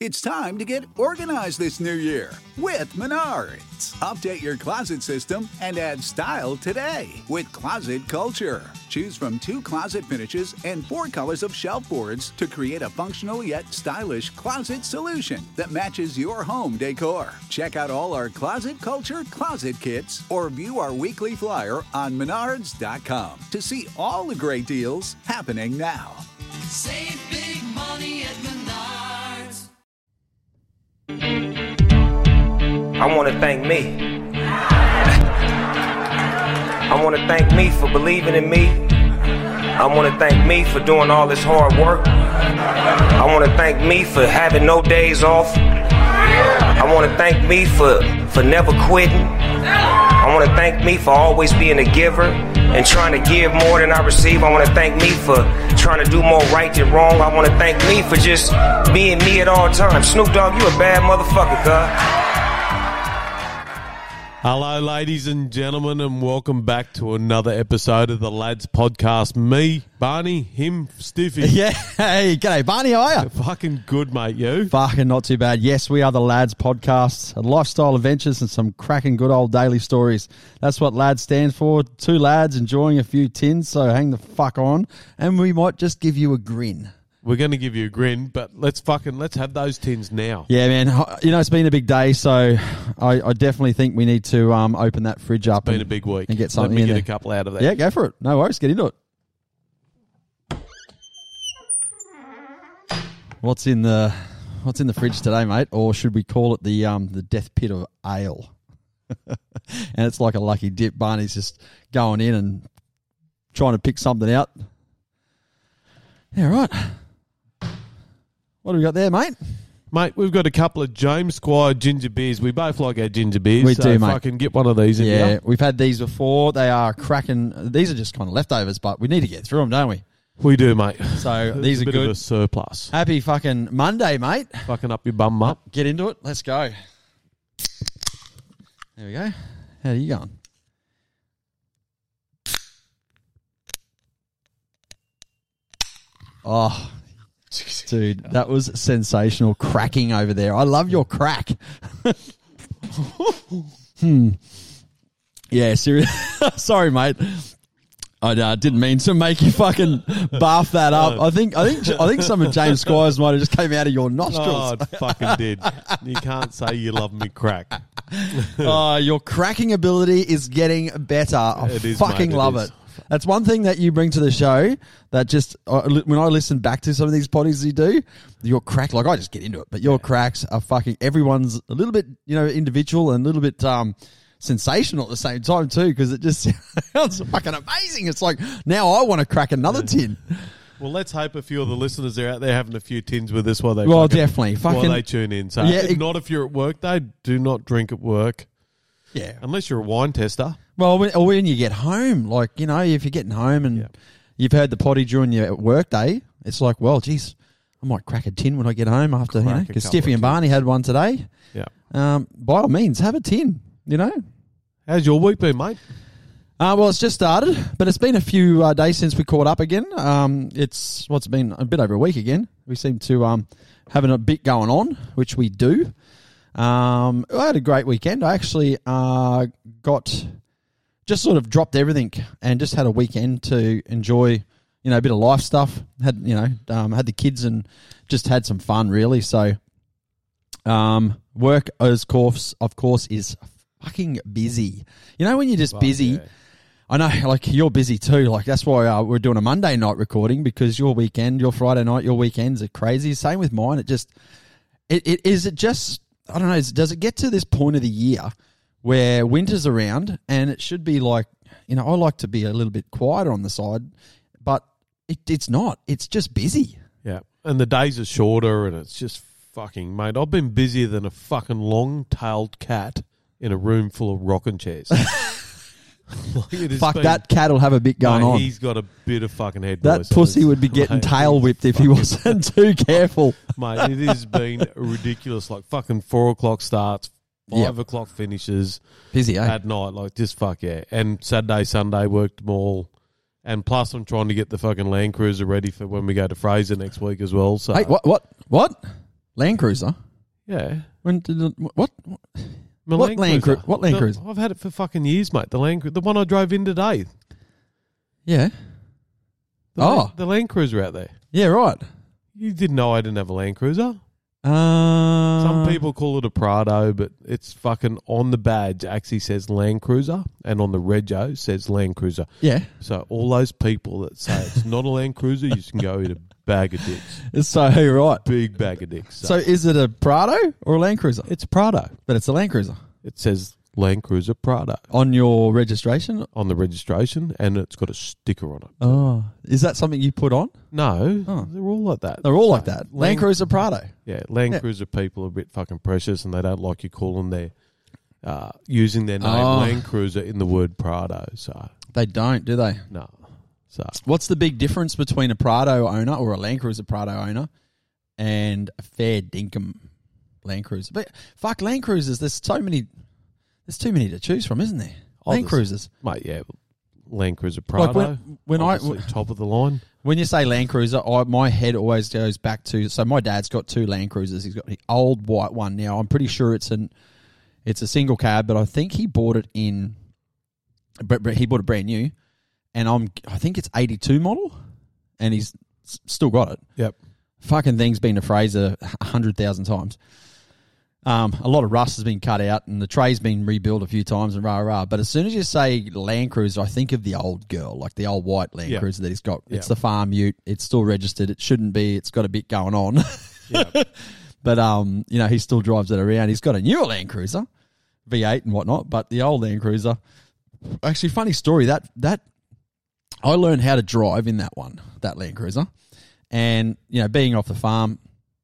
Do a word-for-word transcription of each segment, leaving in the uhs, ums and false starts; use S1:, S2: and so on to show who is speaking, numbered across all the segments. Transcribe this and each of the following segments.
S1: It's time to get organized this new year with Menards. Update your closet system and add style today with Closet Culture. Choose from two closet finishes and four colors of shelf boards to create a functional yet stylish closet solution that matches your home decor. Check out all our Closet Culture closet kits or view our weekly flyer on menards dot com to see all the great deals happening now.
S2: Save big money at Menards.
S3: I want to thank me. I want to thank me for believing in me. I want to thank me for doing all this hard work. I want to thank me for having no days off. I want to thank me for, for never quitting. I want to thank me for always being a giver and trying to give more than I receive. I want to thank me for trying to do more right than wrong. I want to thank me for just being me at all times. Snoop Dogg, you a bad motherfucker, cuz.
S4: Hello, ladies and gentlemen, and welcome back to another episode of the Lads Podcast. Me, Barney, him, Stiffy.
S5: Yeah, hey, g'day, Barney, how are you?
S4: Fucking good, mate, you?
S5: Fucking not too bad. Yes, we are the Lads Podcast, lifestyle adventures and some cracking good old daily stories. That's what Lads stands for. Two lads enjoying a few tins, so hang the fuck on, and we might just give you a grin.
S4: We're going to give you a grin, but let's fucking, let's have those tins now.
S5: Yeah, man. You know, it's been a big day, so I, I definitely think we need to um, open that fridge up.
S4: It's been
S5: and,
S4: a big week.
S5: And get something
S4: Let me
S5: in
S4: get
S5: there.
S4: a couple out of there.
S5: Yeah, go for it. No worries. Get into it. What's in the What's in the fridge today, mate? Or should we call it the um the death pit of ale? And it's like a lucky dip. Barney's just going in and trying to pick something out. Yeah, right. What do we got there, mate?
S4: Mate, we've got a couple of James Squire ginger beers. We both like our ginger beers.
S5: We
S4: so
S5: do, mate.
S4: Fucking get one of these in
S5: Yeah,
S4: here.
S5: we've had these before. They are cracking. These are just kind of leftovers, but we need to get through them, don't we?
S4: We do, mate.
S5: So
S4: There's
S5: these
S4: a
S5: are
S4: bit
S5: good.
S4: of a surplus.
S5: Happy fucking Monday, mate.
S4: Fucking up your bum up.
S5: Get into it. Let's go. There we go. How are you going? Oh, dude, that was sensational cracking over there. I love your crack. hmm. Yeah, serious. Sorry, mate. I uh, didn't mean to make you fucking barf that up. I think, I think, I think some of James Squires might have just came out of your
S4: Oh,
S5: nostrils.
S4: it fucking did. You can't say you love me crack.
S5: Oh, your cracking ability is getting better. I
S4: It is,
S5: fucking
S4: mate, it
S5: love
S4: is.
S5: it. That's one thing that you bring to the show that just, uh, li- when I listen back to some of these potties you do, your crack, like I just get into it, but your cracks are fucking, everyone's a little bit, you know, individual and a little bit um, sensational at the same time too, because it just sounds fucking amazing. It's like, now I want to crack another tin.
S4: Well, let's hope a few of the listeners are out there having a few tins with us while they
S5: Well,
S4: fucking-
S5: definitely.
S4: while
S5: Fucking,
S4: they tune in. So,
S5: Yeah,
S4: if
S5: it-
S4: not if you're at work, though, do not drink at work
S5: yeah.
S4: unless you're a wine tester.
S5: Well, when, or when you get home, like, you know, if you're getting home and
S4: Yeah.
S5: you've heard the potty during your work day, it's like, well, geez, I might crack a tin when I get home after, you know,
S4: Crack a
S5: because
S4: couple
S5: Stiffy
S4: of
S5: and Barney had one today.
S4: Yeah.
S5: Um, by all means, have a tin, you know.
S4: How's your week been, mate?
S5: Uh, well, it's just started, but it's been a few uh, days since we caught up again. Um, it's what's well, been a bit over a week again. We seem to um having a bit going on, which we do. Um, I had a great weekend. I actually uh got just sort of dropped everything and just had a weekend to enjoy, you know, a bit of life stuff. Had you know, um, had the kids and just had some fun really. So, um, work as course of course is fucking busy. You know when you're just
S4: Well,
S5: busy.
S4: yeah.
S5: I know, like, you're busy too. Like, that's why uh, we're doing a Monday night recording, because your weekend, your Friday night, your weekends are crazy. Same with mine. It just, it, it is it just, I don't know, is, does it get to this point of the year where winter's around and it should be like, you know, I like to be a little bit quieter on the side, but it, it's not. It's just busy.
S4: Yeah. And the days are shorter and it's just fucking, mate, I've been busier than a fucking long-tailed cat in a room full of rocking chairs. Like, it has
S5: Fuck,
S4: been-
S5: that cat will have a bit going
S4: Mate,
S5: on.
S4: He's got a bit of fucking head
S5: That
S4: noise.
S5: pussy
S4: It's-
S5: would be getting
S4: mate,
S5: tail
S4: it's
S5: whipped if he
S4: fucking-
S5: wasn't too careful.
S4: Mate, it has been ridiculous. Like fucking four o'clock starts, five
S5: Yep.
S4: o'clock finishes
S5: Busy, eh?
S4: at night. Like just fuck yeah. And Saturday, Sunday worked them all. And plus, I'm trying to get the fucking Land Cruiser ready for when we go to Fraser next week as well. So
S5: Hey, what, what, what? Land Cruiser.
S4: Yeah.
S5: When did it, what?
S4: My
S5: What Land Cru- what Land
S4: The-
S5: Cruiser?
S4: I've had it for fucking years, mate. The Land Cru- the one I drove in today.
S5: Yeah.
S4: The
S5: Oh.
S4: Land, the Land Cruiser out there.
S5: Yeah. Right.
S4: You didn't know I didn't have a Land Cruiser?
S5: Uh,
S4: Some people call it a Prado, but it's fucking on the badge actually says Land Cruiser, and on the rego says Land Cruiser.
S5: Yeah.
S4: So all those people that say it's not a Land Cruiser, you can go eat a bag of dicks.
S5: So right.
S4: Big bag of dicks.
S5: So is it a Prado or a Land Cruiser?
S4: it's a Prado.
S5: But it's a Land Cruiser
S4: It says Land Cruiser Prado
S5: on your registration.
S4: on the registration, and it's got a sticker on it.
S5: Oh, is that something you put on?
S4: No,
S5: Oh.
S4: they're all like that.
S5: They're all
S4: So
S5: like that. Land Cruiser Prado.
S4: Yeah, Land
S5: Yeah.
S4: Cruiser people are a bit fucking precious, and they don't like you calling their uh, using their name
S5: Oh.
S4: Land Cruiser in the word Prado. So
S5: They don't, do they?
S4: no, so
S5: What's the big difference between a Prado owner or a Land Cruiser Prado owner and a fair dinkum Land Cruiser? But fuck, Land Cruisers, there's so many, there's too many to choose from, isn't there?
S4: Oh,
S5: Land
S4: there's-
S5: Cruisers.
S4: mate, yeah, Land Cruiser Prado.
S5: Like when, when I,
S4: obviously top of the line.
S5: when you say Land Cruiser, I, my head always goes back to, so my dad's got two Land Cruisers. He's got the old white one now. I'm pretty sure it's an, it's a single cab, but I think he bought it in, but, but he bought it brand new. And I'm, I think it's eighty-two model, and he's s- still got it.
S4: Yep.
S5: Fucking thing's been to Fraser a hundred thousand times. Um, a lot of rust has been cut out, and the tray's been rebuilt a few times, and rah rah. But as soon as you say Land Cruiser, I think of the old girl, like the old white Land
S4: Yeah.
S5: Cruiser that he's got. It's
S4: Yeah.
S5: the farm ute. It's still registered. It shouldn't be. It's got a bit going on.
S4: Yep.
S5: But um, you know, he still drives it around. He's got a newer Land Cruiser, V eight and whatnot. But the old Land Cruiser, actually, funny story. That that I learned how to drive in that one, that Land Cruiser, and you know, being off the farm,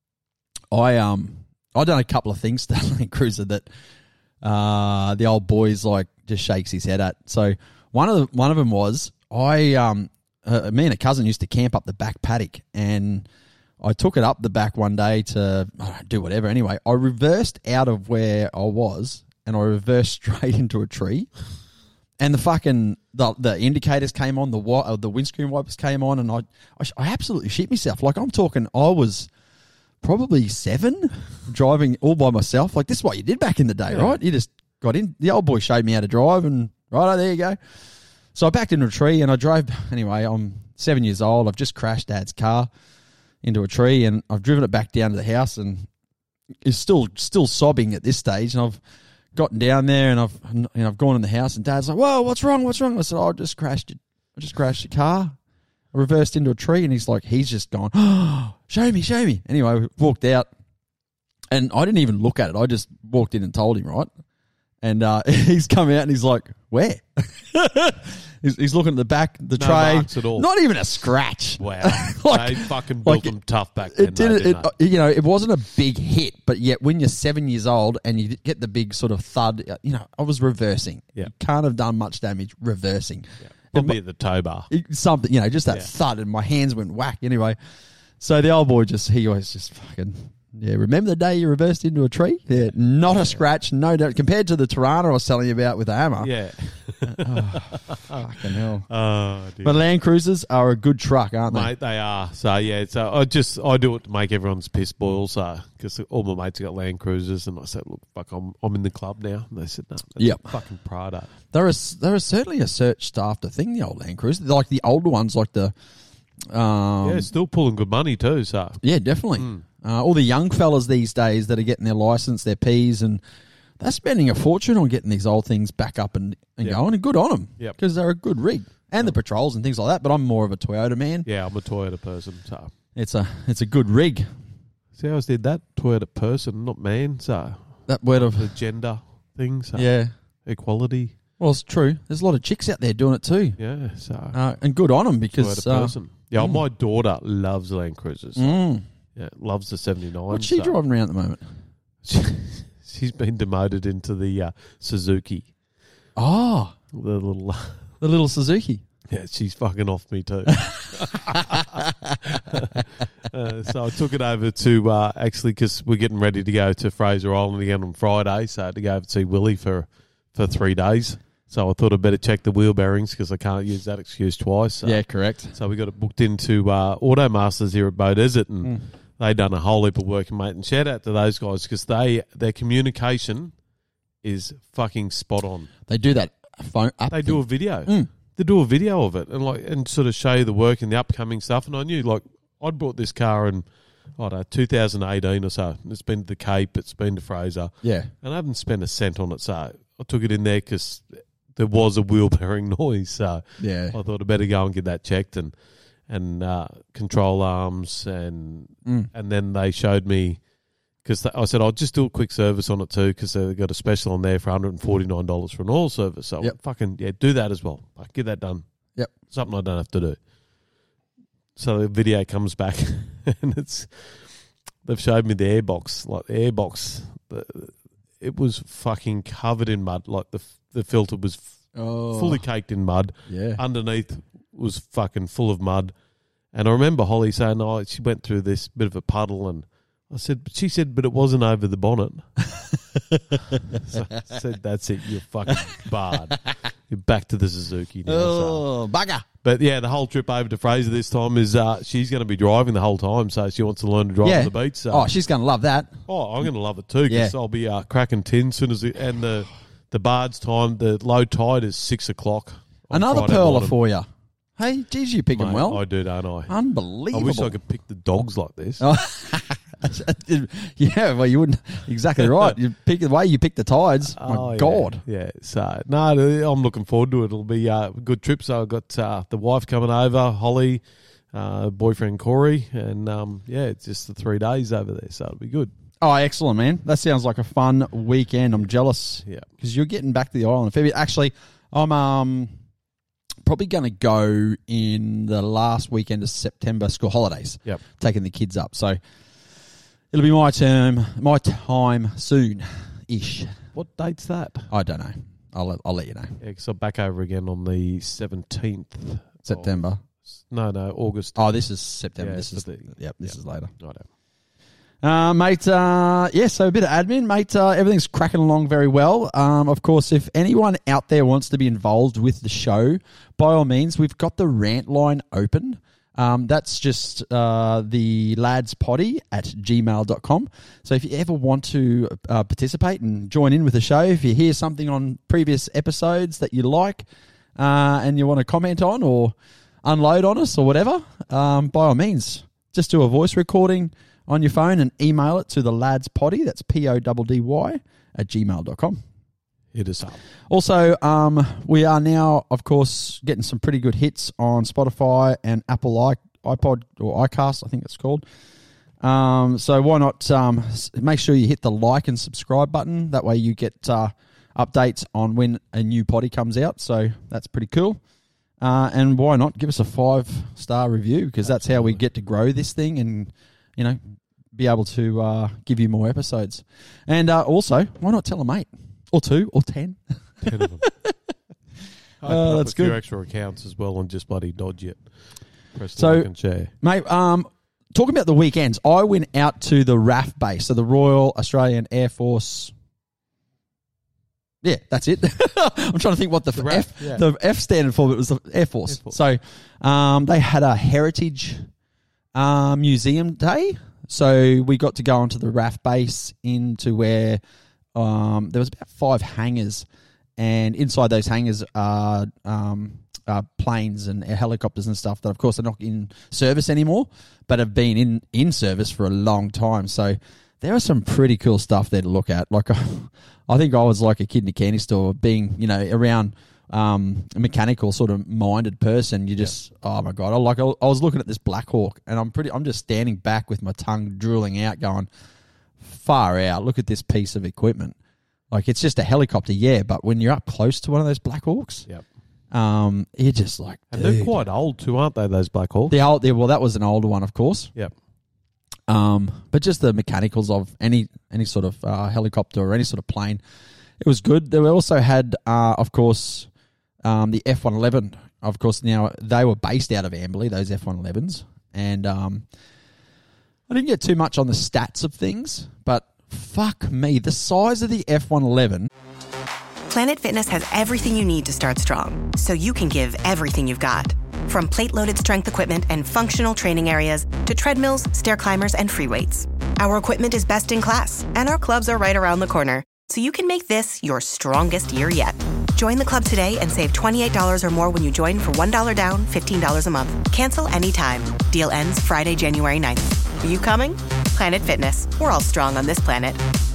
S5: I um, I done a couple of things to that Land Cruiser that uh, the old boys like just shakes his head at. So one of the, one of them was I um, uh, me and a cousin used to camp up the back paddock, and I took it up the back one day to I don't know, do whatever. Anyway, I reversed out of where I was, and I reversed straight into a tree. And the fucking the the indicators came on, the wi- uh, the windscreen wipers came on, and I, I sh- I absolutely shit myself. Like I'm talking, I was probably seven, driving all by myself. Like this is what you did back in the day,
S4: Yeah.
S5: right? You just got in. The old boy showed me how to drive, and right, there you go. So I backed into a tree, and I drove. Anyway, I'm seven years old. I've just crashed Dad's car into a tree, and I've driven it back down to the house, and it's still still sobbing at this stage, and I've gotten down there, and I've you know, I've gone in the house, and Dad's like, "Whoa, what's wrong? What's wrong?" I said, "Oh, I just crashed it. I just crashed the car. I reversed into a tree." And he's like, he's just gone, "Oh, show me, show me." Anyway, we walked out, and I didn't even look at it. I just walked in and told him, right? And uh, he's come out, and he's like, "Where?" he's, he's looking at the back, the
S4: No
S5: tray,
S4: marks at all.
S5: not even a scratch.
S4: Wow.
S5: Like-
S4: they fucking built
S5: like
S4: them tough back then.
S5: It didn't.
S4: though, didn't
S5: It, you know, it wasn't a big hit, but yet when you're seven years old and you get the big sort of thud, uh, you know, I was reversing.
S4: Yeah.
S5: You can't have done much damage reversing.
S4: they? Probably at the tow bar.
S5: It- something, you know, just that
S4: Yeah.
S5: thud, and my hands went whack. Anyway, so the old boy just he always just fucking yeah. Remember the day you reversed into a tree? Yeah, not a scratch, no doubt. Compared to the Tirana I was telling you about with the hammer.
S4: Yeah.
S5: Fucking hell.
S4: Oh, dear.
S5: But Land Cruisers are a good truck, aren't they?
S4: Mate, they are. So yeah, so I just I do it to make everyone's piss boil. So because all my mates have got Land Cruisers, and I said, look, fuck, I'm I'm in the club now. And they said, no, that's
S5: Yep.
S4: a fucking Prado.
S5: There is there is certainly a searched after thing, the old Land Cruiser, like the older ones, like the um,
S4: Yeah, still pulling good money too. So
S5: yeah, definitely.
S4: Mm.
S5: Uh, all the young fellas these days that are getting their license, their P's, and they're spending a fortune on getting these old things back up and, and
S4: Yep.
S5: going, and good on them
S4: Yep.
S5: because they're a good rig, and the patrols and things like that. But I'm more of a Toyota man.
S4: yeah, I'm a Toyota person. So
S5: It's a it's a good rig.
S4: see how I did that? Toyota person, not man. So
S5: That word of
S4: the gender thing. So
S5: yeah.
S4: equality.
S5: Well, it's true. There's a lot of chicks out there doing it too,
S4: Yeah. So
S5: uh, and good on them because
S4: Toyota
S5: uh,
S4: person. Yeah,
S5: mm.
S4: my daughter loves Land Cruisers.
S5: mm,
S4: Yeah, loves the seventy-nine.
S5: what's she
S4: so-
S5: driving around at the moment?
S4: She's been demoted into the uh, Suzuki.
S5: Oh,
S4: The little,
S5: the little Suzuki.
S4: yeah, she's fucking off me too. uh, so I took it over to uh, actually because we're getting ready to go to Fraser Island again on Friday. So I had to go over to see Willie for for three days. So I thought I'd better check the wheel bearings because I can't use that excuse twice. So,
S5: Yeah, correct.
S4: So we got it booked into uh, Auto Masters here at Beaudesert, and
S5: Mm.
S4: they done a whole heap of work, mate. And shout out to those guys because they their communication is fucking spot on.
S5: They do that phone up.
S4: They do a video.
S5: Mm.
S4: They do a video of it and like and sort of show you the work and the upcoming stuff. And I knew like I'd bought this car in I don't know two thousand eighteen or so. It's been to the Cape. It's been to Fraser.
S5: Yeah.
S4: And I haven't spent a cent on it. So I took it in there because there was a wheel bearing noise. So
S5: Yeah.
S4: I thought I'd better go and get that checked and and uh, control arms and
S5: Mm.
S4: and then they showed me because I said I'll just do a quick service on it too because they've got a special on there for one hundred forty-nine dollars for an oil service. So
S5: Yep.
S4: fucking yeah, do that as well. Like, get that done.
S5: Yep.
S4: Something I don't have to do. So the video comes back and it's they've showed me the airbox, like the airbox. The, it was fucking covered in mud. Like the the filter was
S5: Oh.
S4: fully caked in mud.
S5: Yeah.
S4: Underneath was fucking full of mud. And I remember Holly saying, "Oh, she went through this bit of a puddle," and I said, "But she said, but it wasn't over the bonnet." So I said, "That's it. You're fucking barred. You're back to the Suzuki now." So.
S5: Oh, bugger.
S4: But yeah, the whole trip over to Fraser this time is uh, she's going to be driving the whole time, so she wants to learn to drive
S5: Yeah.
S4: on the beach. So.
S5: Oh, she's going to love that.
S4: Oh, I'm going to love it too because
S5: Yeah.
S4: I'll be uh, cracking tin soon as it, and the the barge time, the low tide is six o'clock. on
S5: Another
S4: Friday
S5: pearler
S4: morning.
S5: for you. Hey, geez, you pick 'em
S4: Mate,
S5: well.
S4: I do, don't I?
S5: Unbelievable.
S4: I wish I could pick the dogs like this.
S5: Oh, yeah, well, you wouldn't. Exactly right. You pick the way you pick the tides. My
S4: Oh, yeah.
S5: God.
S4: Yeah. So, no, I'm looking forward to it. It'll be uh, a good trip. So I've got uh, the wife coming over, Holly, uh, boyfriend Corey, and um, yeah, it's just the three days over there. So it'll be good.
S5: Oh, excellent, man. That sounds like a fun weekend. I'm jealous.
S4: Yeah.
S5: Because you're getting back to the island. Fair bit. Actually, I'm um probably going to go in the last weekend of September, school holidays.
S4: Yep.
S5: Taking the kids up. So it'll be my term, my time soon-ish.
S4: What date's that?
S5: I don't know. I'll let, I'll let you know.
S4: Yeah, because I'm back over again on the seventeenth.
S5: September.
S4: No, no, August.
S5: Oh, this is September.
S4: Yeah,
S5: this
S4: it's
S5: is
S4: the-
S5: yep. This
S4: yeah.
S5: is later.
S4: Righto.
S5: Uh, mate, uh, yeah, so a bit of admin, mate. Uh, everything's cracking along very well. Um, of course, if anyone out there wants to be involved with the show, by all means, we've got the rant line open. Um, that's just uh, the ladspoddy at gmail dot com. So if you ever want to uh, participate and join in with the show, if you hear something on previous episodes that you like uh, and you want to comment on or unload on us or whatever, um, by all means, just do a voice recording on your phone and email it to the ladspoddy, that's P O D D Y, at gmail dot com.
S4: Hit us up.
S5: Also, um, we are now, of course, getting some pretty good hits on Spotify and Apple i iPod or iCast, I think it's called. Um, so why not um, s- make sure you hit the like and subscribe button. That way you get uh, updates on when a new potty comes out. So that's pretty cool. Uh, and why not give us a five-star review, because that's how we get to grow this thing and, you know, be able to uh, give you more episodes. And uh, also, why not tell a mate? Or two, or ten.
S4: Ten of them.
S5: Oh, that's
S4: a few
S5: good.
S4: extra accounts as well and just bloody dodge it. Press the
S5: So-
S4: like and share.
S5: Mate, um, talking about the weekends, I went out to the R A F base, so the Royal Australian Air Force. Yeah, that's it. I'm trying to think what the,
S4: The
S5: F,
S4: R A F, yeah.
S5: the F standard for, but it was the Air Force.
S4: Air Force.
S5: So um, they had a heritage uh, museum day. So we got to go onto the R A F base into where um, there was about five hangars, and inside those hangars are um, uh, planes and helicopters and stuff that, of course, are not in service anymore, but have been in, in service for a long time. So there are some pretty cool stuff there to look at. Like, I think I was like a kid in a candy store, being, you know, around um, a mechanical sort of minded person. You just, oh my God, I like. I was looking at this Black Hawk, and I'm pretty. I'm just standing back with my tongue drooling out, going, far out. Look at this piece of equipment. Like, it's just a helicopter, yeah, but when you're up close to one of those Black Hawks,
S4: Yep.
S5: um, you're just like,
S4: And they're
S5: dude.
S4: quite old too, aren't they, those Black Hawks?
S5: The old, yeah, well, that was an older one, of course.
S4: Yep.
S5: Um, but just the mechanicals of any any sort of uh, helicopter or any sort of plane, it was good. They also had, uh, of course, um, the F one eleven. Of course, now they were based out of Amberley, those F one elevens, and um, I didn't get too much on the stats of things, but fuck me, the size of the F one eleven.
S6: Planet Fitness has everything you need to start strong, so you can give everything you've got. From plate-loaded strength equipment and functional training areas to treadmills, stair climbers, and free weights, our equipment is best in class, and our clubs are right around the corner, so you can make this your strongest year yet. Join the club today and save twenty-eight dollars or more when you join for one dollar down, fifteen dollars a month. Cancel anytime. Deal ends Friday, January ninth. Are you coming? Planet Fitness. We're all strong on this planet.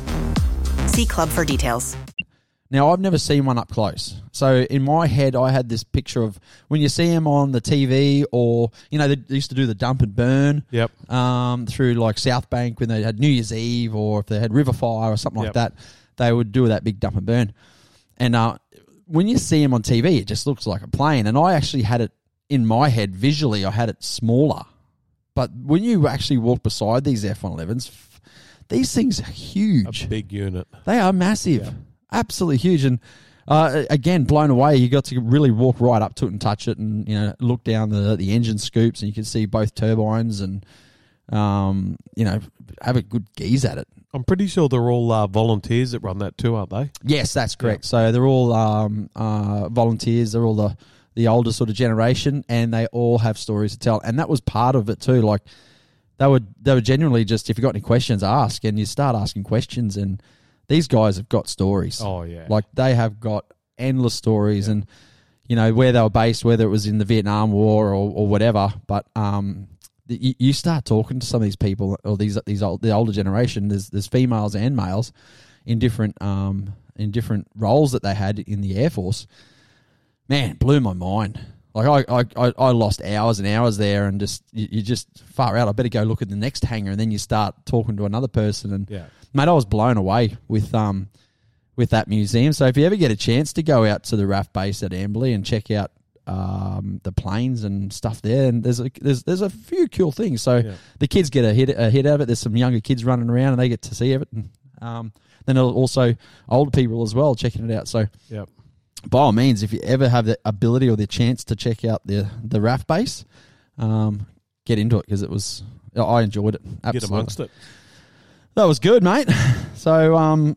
S6: See club for details.
S5: Now, I've never seen one up close. So in my head, I had this picture of when you see them on the T V or, you know, they used to do the dump and burn
S4: Yep.
S5: um, through like South Bank when they had New Year's Eve or if they had River Fire or something
S4: Yep.
S5: like that, they would do that big dump and burn. And uh, when you see them on T V, it just looks like a plane. And I actually had it in my head visually, I had it smaller. But when you actually walk beside these F one elevens, these things are huge.
S4: A big unit.
S5: They are massive. Yeah. Absolutely huge. And uh, again, blown away. You got to really walk right up to it and touch it and, you know, look down the, the engine scoops and you can see both turbines and, um, you know, have a good gaze at it.
S4: I'm pretty sure they're all uh, volunteers that run that too, aren't they?
S5: Yes, that's correct.
S4: Yeah.
S5: So they're all um, uh, volunteers. They're all the, the older sort of generation and they all have stories to tell. And that was part of it too. Like they would, they would genuinely just, if you got any questions, ask, and you start asking questions and these guys have got stories.
S4: Oh, yeah.
S5: Like, they have got endless stories
S4: Yeah.
S5: and, you know, where they were based, whether it was in the Vietnam War or, or whatever. But um, the, you, you start talking to some of these people or these these old, the older generation, there's there's females and males in different um in different roles that they had in the Air Force. Man, blew my mind. Like, I, I, I lost hours and hours there and just, you, you just far out. I better go look at the next hangar, and then you start talking to another person. And,
S4: Yeah.
S5: mate, I was blown away with um with that museum. So if you ever get a chance to go out to the R A F base at Amberley and check out um, the planes and stuff there, and there's a, there's there's a few cool things. So
S4: Yeah.
S5: the kids get a hit a hit out of it. There's some younger kids running around and they get to see it. And um, then also older people as well checking it out. So
S4: Yep.
S5: by all means, if you ever have the ability or the chance to check out the the R A F base, um, get into it because it was I enjoyed it. Absolutely.
S4: Get amongst it.
S5: That was good, mate. So, um,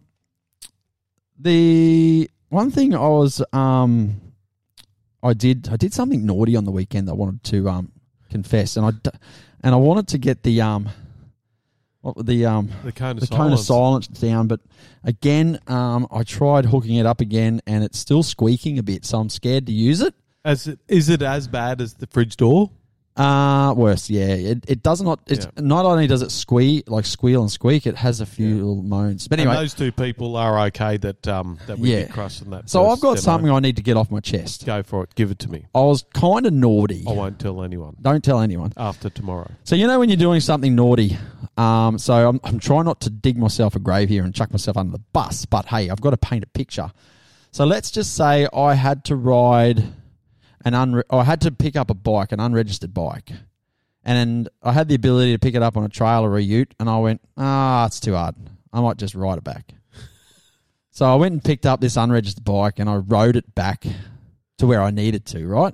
S5: the one thing I was, um, I did, I did something naughty on the weekend that I wanted to um, confess, and I, d- and I wanted to get the um, what the um,
S4: The cone of
S5: the cone of
S4: silence.
S5: silence down, but again, um, I tried hooking it up again, and it's still squeaking a bit, so I'm scared to use it.
S4: As it, is it as bad as the fridge door?
S5: Uh worse, yeah. It it does not. It's
S4: Yeah.
S5: not only does it squeal like squeal and squeak, it has a few
S4: Yeah.
S5: little moans. But anyway,
S4: And those two people are okay that um that we
S5: Yeah.
S4: get crushed in that.
S5: so
S4: first
S5: I've got
S4: demo.
S5: something I need to get off my chest.
S4: Go for it. Give it to me.
S5: I was kind of naughty.
S4: I won't tell anyone
S5: Don't tell anyone.
S4: after tomorrow.
S5: So you know when you're doing something naughty. Um. So I'm I'm trying not to dig myself a grave here and chuck myself under the bus. But hey, I've got to paint a picture. So let's just say I had to ride an unre- I had to pick up a bike, an unregistered bike. And I had the ability to pick it up on a trail or a ute, and I went, ah, it's too hard. I might just ride it back. So I went and picked up this unregistered bike, and I rode it back to where I needed to, right?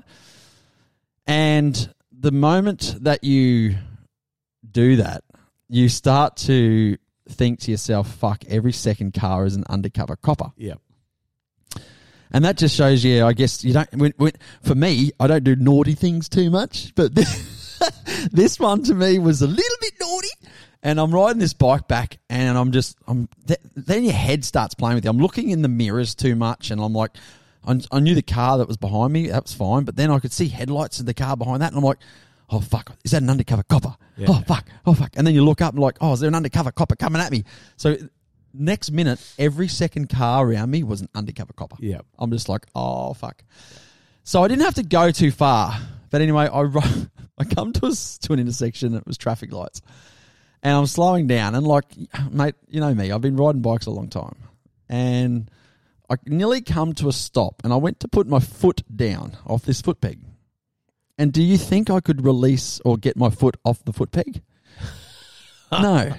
S5: And the moment that you do that, you start to think to yourself, fuck, every second car is an undercover copper.
S4: Yeah.
S5: And that just shows you, I guess, you don't, when, when, for me, I don't do naughty things too much, but this one to me was a little bit naughty. And I'm riding this bike back and I'm just, I'm th- then your head starts playing with you. I'm looking in the mirrors too much and I'm like, I, I knew the car that was behind me, that was fine, but then I could see headlights in the car behind that and I'm like, oh, fuck, is that an undercover copper?
S4: Yeah.
S5: Oh, fuck, oh, fuck. And then you look up and like, oh, is there an undercover copper coming at me? So next minute, every second car around me was an undercover copper.
S4: Yeah.
S5: I'm just like, oh, fuck. So I didn't have to go too far. But anyway, I ro- I come to, a, to an intersection, it was traffic lights. And I'm slowing down. And like, mate, you know me, I've been riding bikes a long time. And I nearly come to a stop. And I went to put my foot down off this foot peg. And do you think I could release or get my foot off the foot peg? No.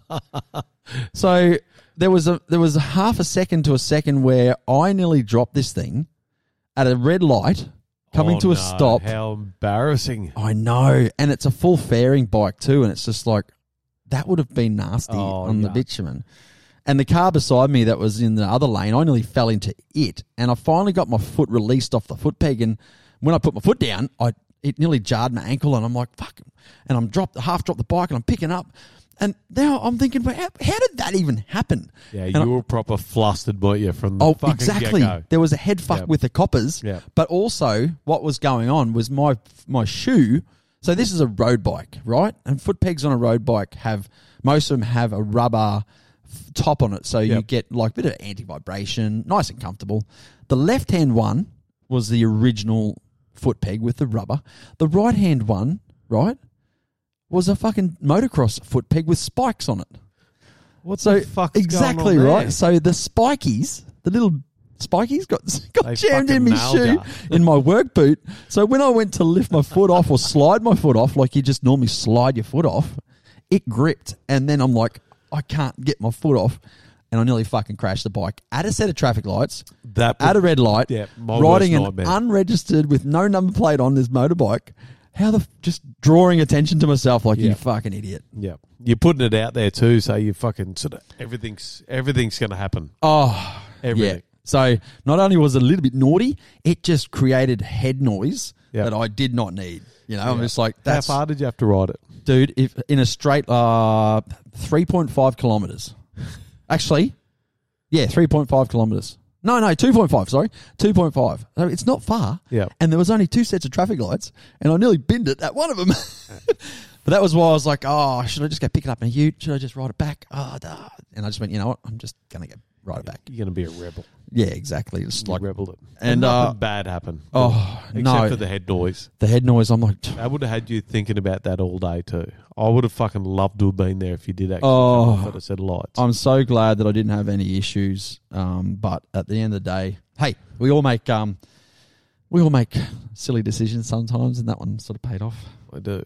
S5: So there was a there was a half a second to a second where I nearly dropped this thing at a red light, coming
S4: Oh,
S5: to a
S4: no,
S5: stop.
S4: How embarrassing.
S5: I know, and it's a full fairing bike too, and it's just like that would have been nasty
S4: Oh,
S5: on the
S4: yuck.
S5: bitumen. And the car beside me that was in the other lane, I nearly fell into it, and I finally got my foot released off the foot peg. And when I put my foot down, I it nearly jarred my ankle, and I'm like, fuck. And I'm dropped, half dropped the bike, and I'm picking up. And now I'm thinking, well, how, how did that even happen?
S4: Yeah,
S5: and
S4: you
S5: I,
S4: were proper flustered, weren't you, from the
S5: oh,
S4: fucking
S5: exactly.
S4: get-go?
S5: There was a head fuck
S4: Yep.
S5: with the coppers,
S4: Yep.
S5: but also what was going on was my my shoe. So this is a road bike, right? And foot pegs on a road bike have, most of them have a rubber f- top on it, so you
S4: Yep.
S5: get like a bit of anti-vibration, nice and comfortable. The left-hand one was the original foot peg with the rubber. The right-hand one, right, was a fucking motocross foot peg with spikes on it.
S4: What
S5: So
S4: the fuck is
S5: exactly
S4: going on
S5: right.
S4: there?
S5: So the spikies, the little spikies, got got
S4: They
S5: jammed
S4: fucking
S5: in my
S4: nailed
S5: shoe
S4: ya.
S5: in my work boot. So when I went to lift my foot off or slide my foot off, like you just normally slide your foot off, it gripped, and then I'm like, I can't get my foot off, and I nearly fucking crashed the bike at a set of traffic lights,
S4: That
S5: at a red light,
S4: yeah, my
S5: riding
S4: worst
S5: an
S4: nightmare.
S5: unregistered with no number plate on this motorbike. How the f- just drawing attention to myself like
S4: Yeah.
S5: you fucking idiot.
S4: Yeah, you're putting it out there too, so you fucking sort of everything's everything's going to happen.
S5: Oh,
S4: Everything.
S5: yeah. So not only was it a little bit naughty, it just created head noise
S4: Yeah.
S5: that I did not need. You know, I'm
S4: Yeah.
S5: just like,
S4: How
S5: that's,
S4: far did you have to ride it?
S5: dude, if in a straight, uh, three point five kilometers. Actually, yeah, three point five kilometers. No, no, two point five, sorry. two point five. So it's not far.
S4: Yeah.
S5: And there was only two sets of traffic lights, and I nearly binned it at one of them. But that was why I was like, oh, should I just go pick it up in a ute? Should I just ride it back? Oh, duh. And I just went, you know what? I'm just going to go ride it back.
S4: You're going to be a rebel.
S5: Yeah, exactly. It's
S4: You
S5: like
S4: rebelled it,
S5: and,
S4: and nothing
S5: uh,
S4: bad happened.
S5: oh,
S4: except
S5: no.
S4: for the head noise.
S5: the head noise. I'm like,
S4: That would have had you thinking about that all day too. I would have fucking loved to have been there if you did actually
S5: Oh.
S4: come off at a set of lights.
S5: I'm so glad that I didn't have any issues. Um, but at the end of the day, hey, we all make um, we all make silly decisions sometimes, and that one sort of paid off.
S4: I do.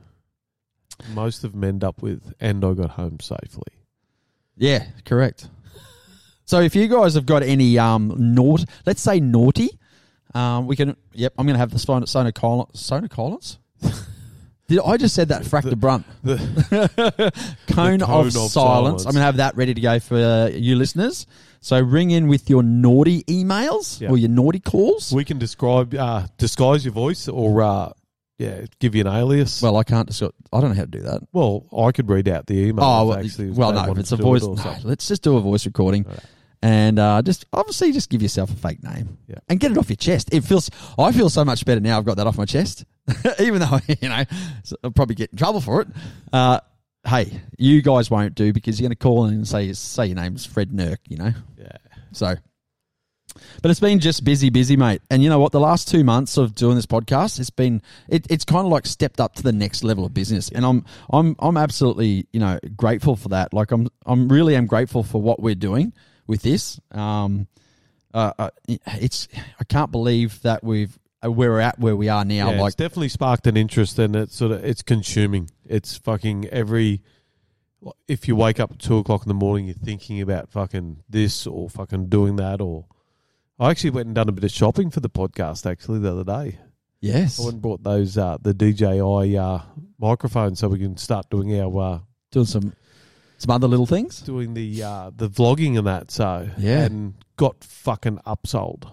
S4: Most of them end up with, and I got home safely.
S5: Yeah, correct. So if you guys have got any um naut, let's say naughty, um, we can. Yep, I'm going to have the Sona Sona Collins. Sona Collins. Did I just said that Fractor Brunt
S4: The,
S5: cone,
S4: the
S5: of, silence. I'm going to have that ready to go for uh, you listeners. So ring in with your naughty emails
S4: Yeah.
S5: or your naughty calls.
S4: we can describe, uh, disguise your voice, or uh, yeah, give you an alias.
S5: Well, I can't. Discuss, I don't know how to do that.
S4: Well, I could read out the email.
S5: Oh,
S4: if
S5: well,
S4: actually
S5: well
S4: they
S5: no, if
S4: wanted
S5: it's
S4: to
S5: a
S4: do
S5: voice,
S4: it or
S5: no,
S4: something.
S5: let's just do a voice recording,
S4: Right.
S5: and uh, just obviously just give yourself a fake name,
S4: Yeah.
S5: and get it off your chest. It feels, I feel so much better now. I've got that off my chest, even though you know I'll probably get in trouble for it. Uh, hey, you guys won't do because you're going to call in and say say your name's Fred Nurk, you know.
S4: Yeah.
S5: So, but it's been just busy, busy, mate. And you know what? The last two months of doing this podcast, it's been it, it's kind of like stepped up to the next level of business, and I'm I'm I'm absolutely you know grateful for that. Like I'm I'm really am grateful for what we're doing with this. Um, uh, uh it's I can't believe that we've uh, where we're at where we are now.
S4: Yeah,
S5: like
S4: it's definitely sparked an interest, and it's sort of it's consuming. It's fucking every. If you wake up at two o'clock in the morning, you're thinking about fucking this or fucking doing that. Or I actually went and done a bit of shopping for the podcast actually the other day.
S5: yes,
S4: I went and bought those uh, the D J I uh, microphones so we can start doing our uh,
S5: doing some some other little things.
S4: doing the uh, the vlogging and that. So
S5: Yeah.
S4: and got fucking upsold.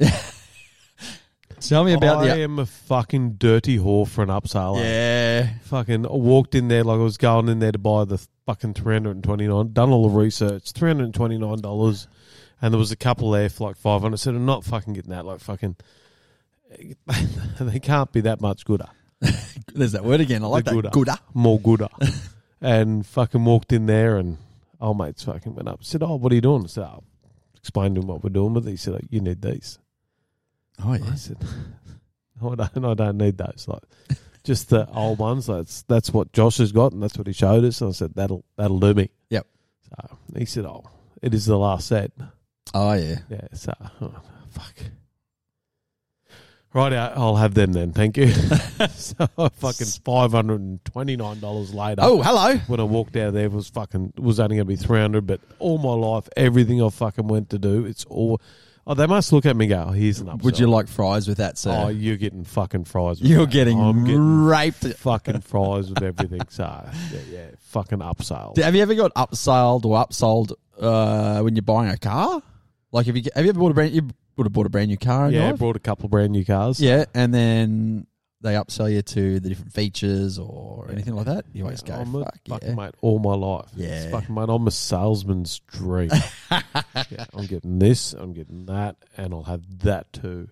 S5: Tell me about
S4: I
S5: the
S4: am a fucking dirty whore for an upsell. eh?
S5: yeah.
S4: Fucking I walked in there like I was going in there to buy the fucking three hundred twenty-nine. Done all the research, three hundred twenty-nine dollars, and there was a couple there for like five hundred. I said, I'm not fucking getting that. Like fucking, they can't be that much gooder.
S5: There's that word again. I like
S4: They're
S5: that.
S4: gooder.
S5: Gooder.
S4: More gooder. And fucking walked in there, and old mates fucking went up. Said, oh, what are you doing? I said, oh, explained to him what we're doing with these. He said, oh, you need these.
S5: Oh
S4: I
S5: yeah.
S4: said, I don't, I don't need those. Like, just the old ones. That's that's what Josh has got, and that's what he showed us. And I said, that'll that'll do me.
S5: Yep.
S4: So he said, oh, it is the last set.
S5: Oh yeah.
S4: Yeah. So oh, fuck. Right, I'll have them then. Thank you. So fucking five hundred and twenty nine dollars later.
S5: Oh hello.
S4: When I walked out of there, it was fucking it was only going to be three hundred. But all my life, everything I fucking went to do, it's all. Oh, they must look at me and go, oh, here's an upsell.
S5: Would you like fries with that, sir?
S4: Oh, you're getting fucking fries. With
S5: You're
S4: that.
S5: getting
S4: I'm getting
S5: raped.
S4: fucking fries with everything. So yeah, yeah, fucking upsell.
S5: Have you ever got upsold or upsold uh, when you're buying a car? Like, have you have you ever bought a brand? You would have bought a brand new car. In
S4: Yeah,
S5: your
S4: I
S5: life?
S4: brought a couple of brand new cars.
S5: Yeah, and then they upsell you to the different features or anything like that, you always
S4: Yeah,
S5: go,
S4: I'm a
S5: fuck
S4: fucking
S5: yeah.
S4: mate all my life.
S5: Yeah.
S4: It's fucking mate, I'm a salesman's dream. Yeah, I'm getting this, I'm getting that, and I'll have that too.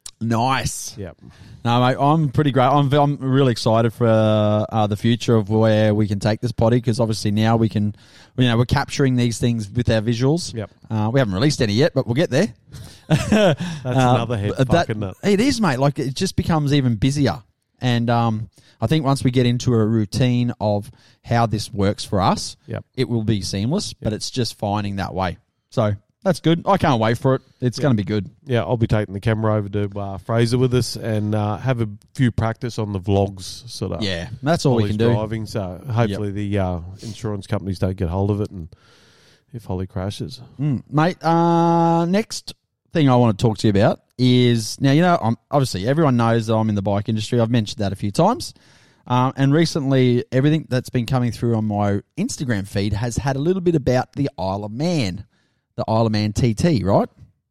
S5: Nice.
S4: Yep.
S5: No, mate, I'm pretty great. I'm, I'm really excited for uh, the future of where we can take this potty because obviously now we can, you know, we're capturing these things with our visuals.
S4: Yep.
S5: Uh, we haven't released any yet, but we'll get there.
S4: That's another head
S5: but
S4: fucking
S5: that,
S4: nut.
S5: It is, mate. Like it just becomes even busier. And um, I think once we get into a routine of how this works for us,
S4: Yep.
S5: it will be seamless, but it's just finding that way. So that's good. I can't wait for it. It's going to be good.
S4: Yeah, I'll be taking the camera over to uh, Fraser with us and uh, have a few practice on the vlogs, sort of.
S5: Yeah, that's all
S4: while
S5: we
S4: he's
S5: can do.
S4: driving, so hopefully the uh, insurance companies don't get hold of it, and if Holly crashes,
S5: Mm, mate, uh, next thing I want to talk to you about is, now, you know, I'm, obviously everyone knows that I'm in the bike industry. I've mentioned that a few times. Um, and recently, everything that's been coming through on my Instagram feed has had a little bit about the Isle of Man, the Isle of Man T T, right?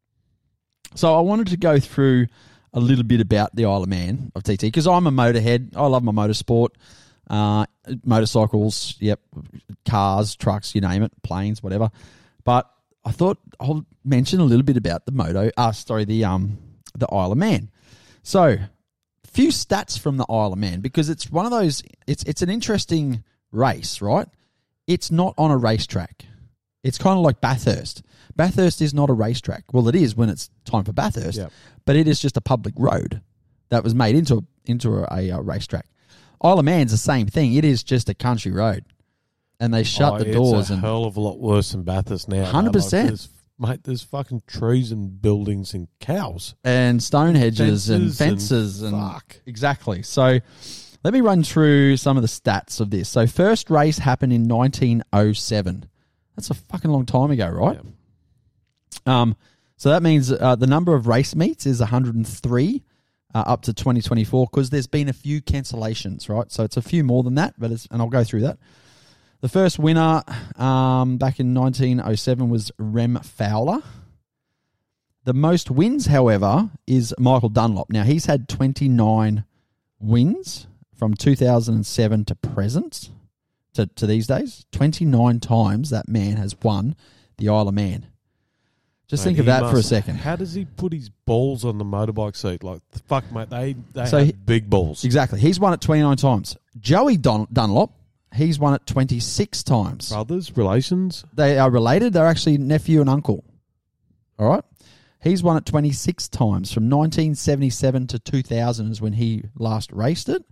S5: So I wanted to go through a little bit about the Isle of Man of T T because I'm a motorhead. I love my motorsport, uh, motorcycles, yep, cars, trucks, you name it, planes, whatever. But I thought I'll mention a little bit about the moto. Uh, sorry, the um the Isle of Man. So, few stats from the Isle of Man because it's one of those. It's it's an interesting race, right? It's not on a racetrack. It's kind of like Bathurst. Bathurst is not a racetrack. Well, it is when it's time for Bathurst,
S4: Yep.
S5: but it is just a public road that was made into a, into a, a, a racetrack. Isle of Man's the same thing. It is just a country road, and they shut
S4: Oh,
S5: the doors.
S4: It's a
S5: and
S4: hell of a lot worse than Bathurst now.
S5: one hundred percent.
S4: Like, there's- mate, there's fucking trees and buildings and cows.
S5: and stone hedges and
S4: Fences and
S5: fences and,
S4: fuck.
S5: exactly. So let me run through some of the stats of this. So first race happened in nineteen oh seven. That's a fucking long time ago, right? Um, so that means uh, the number of race meets is one hundred three uh, up to twenty twenty-four because there's been a few cancellations, right? So it's a few more than that, but it's, and I'll go through that. The first winner um, back in nineteen oh seven was Rem Fowler. The most wins, however, is Michael Dunlop. Now, he's had twenty-nine wins from two thousand seven to present, to, to these days. twenty-nine times that man has won the Isle of Man. Just
S4: Mate,
S5: think of
S4: he
S5: that for a
S4: must-
S5: second.
S4: How does he put his balls on the motorbike seat? Like, fuck, mate, they, they
S5: So
S4: have
S5: he-
S4: big balls.
S5: Exactly. He's won it twenty-nine times. Joey Dun- Dunlop, he's won it twenty-six times.
S4: Brothers, relations.
S5: They are related. They're actually nephew and uncle. All right? He's won it twenty-six times. From nineteen seventy-seven to two thousand is when he last raced it.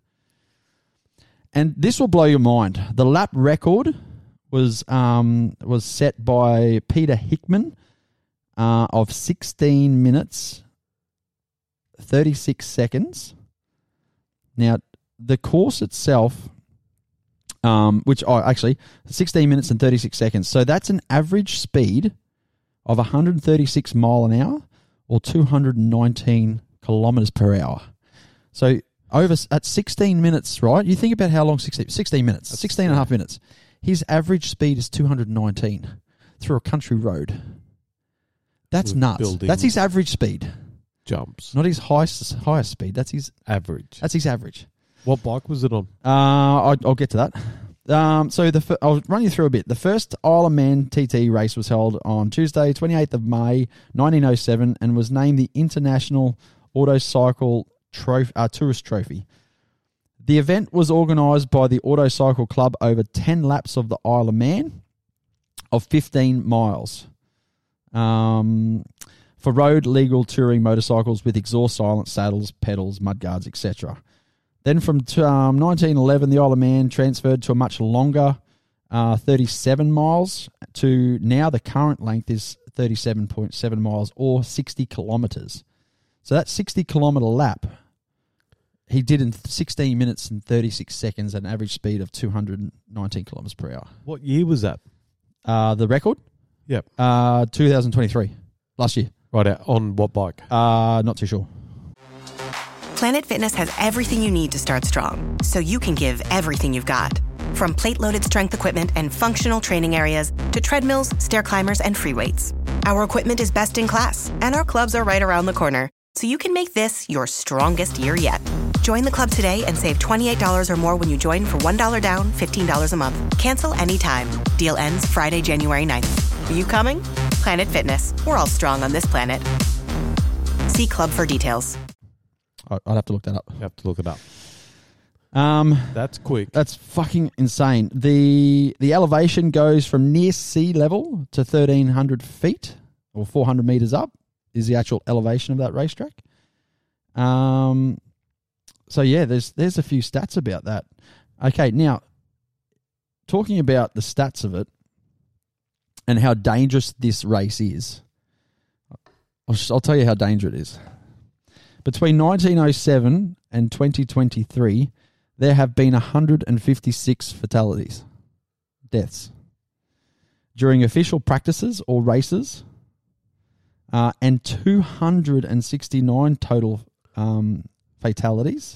S5: And this will blow your mind. The lap record was um, was set by Peter Hickman uh, of sixteen minutes, thirty-six seconds. Now, the course itself, um, which oh, actually sixteen minutes and thirty-six seconds. So that's an average speed of one hundred thirty-six mile an hour or two hundred nineteen kilometers per hour. So over at sixteen minutes, right? You think about how long sixteen, sixteen minutes,
S4: That's
S5: sixteen and a half minutes. His average speed is two hundred nineteen through a country road. That's
S4: With
S5: nuts.
S4: buildings.
S5: That's his average speed,
S4: Jumps.
S5: not his highest highest speed. That's his
S4: Average.
S5: that's his average.
S4: What bike was it on?
S5: Uh, I'll, I'll get to that. Um, so the fir- I'll run you through a bit. The first Isle of Man T T race was held on Tuesday, twenty-eighth of May, nineteen oh seven, and was named the International Autocycle Trophy, uh, Tourist Trophy. The event was organised by the Autocycle Club over ten laps of the Isle of Man of fifteen miles. Um, for road legal touring motorcycles with exhaust silent saddles, pedals, mudguards, et cetera. Then from t- um, nineteen eleven, the Isle of Man transferred to a much longer uh, thirty-seven miles to now the current length is thirty-seven point seven miles or sixty kilometres. So that sixty kilometre lap he did in sixteen minutes and thirty-six seconds at an average speed of two hundred nineteen kilometres per hour.
S4: What year was that?
S5: Uh, the record?
S4: Yep.
S5: Uh, two thousand twenty-three, last year.
S4: Right out. On what bike?
S5: Uh, not too sure.
S6: Planet Fitness has everything you need to start strong, so you can give everything you've got. From plate-loaded strength equipment and functional training areas to treadmills, stair climbers, and free weights. Our equipment is best in class, and our clubs are right around the corner, so you can make this your strongest year yet. Join the club today and save twenty-eight dollars or more when you join for one dollar down, fifteen dollars a month. Cancel anytime. Deal ends Friday, January ninth. Are you coming? Planet Fitness. We're all strong on this planet. See club for details.
S5: I- I'd have to look that up.
S4: You have to look it up.
S5: Um,
S4: That's quick.
S5: That's fucking insane. The the elevation goes from near sea level to thirteen hundred feet or four hundred meters up is the actual elevation of that racetrack. Um, so yeah, there's there's a few stats about that. Okay, now talking about the stats of it and how dangerous this race is, I'll, I'll tell you how dangerous it is. Between nineteen oh seven and twenty twenty-three, there have been one hundred fifty-six fatalities, deaths, during official practices or races, uh, and two hundred sixty-nine total um, fatalities.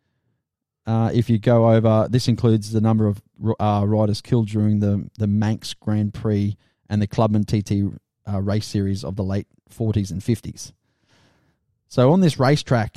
S5: Uh, if you go over, this includes the number of uh, riders killed during the, the Manx Grand Prix and the Clubman T T uh, race series of the late forties and fifties. So on this racetrack,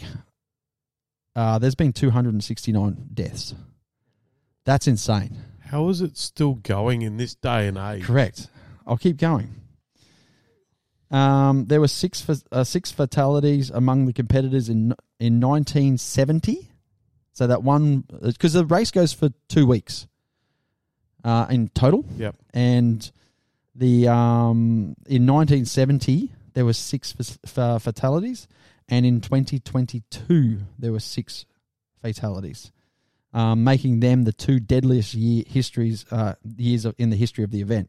S5: uh, there's been two hundred sixty-nine deaths. That's insane.
S4: How is it still going in this day and age?
S5: Correct. I'll keep going. Um, there were six uh, six fatalities among the competitors in in nineteen seventy. So that one, because the race goes for two weeks uh, in total.
S4: Yep.
S5: And the um, in nineteen seventy there were six f- f- fatalities, and in twenty twenty-two there were six fatalities, um, making them the two deadliest year histories uh, years of, in the history of the event.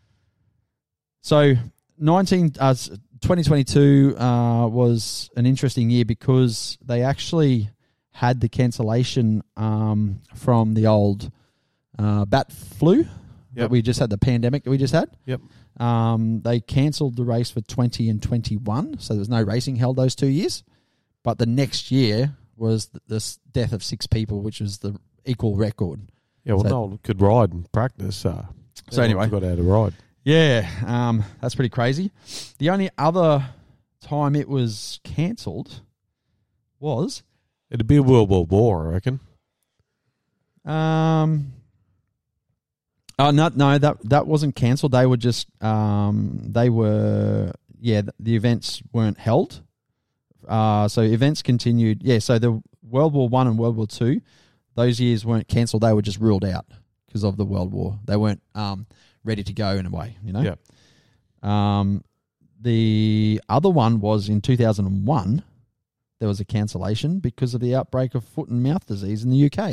S5: So, nineteen uh, twenty twenty-two uh, was an interesting year because they actually had the cancellation um, from the old uh, bat flu
S4: Yep.
S5: that we just had, the pandemic that we just had.
S4: Yep.
S5: Um, they cancelled the race for twenty and twenty-one, so there was no racing held those two years. But the next year was the, the death of six people, which was the equal record.
S4: Yeah, well,
S5: So-
S4: no one could ride and practice. Uh,
S5: So anyway.
S4: got how to ride.
S5: Yeah, um, that's pretty crazy. The only other time it was cancelled was
S4: It'd be a World War War, I reckon.
S5: um, oh no, no, that that wasn't cancelled. They were just um, they were yeah, the, the events weren't held. Uh, so events continued. Yeah, so the World War One and World War Two, those years weren't cancelled. They were just ruled out because of the World War. They weren't um, ready to go in a way, you know.
S4: Yeah.
S5: Um, the other one was in two thousand one. There was a cancellation because of the outbreak of foot and mouth disease in the U K.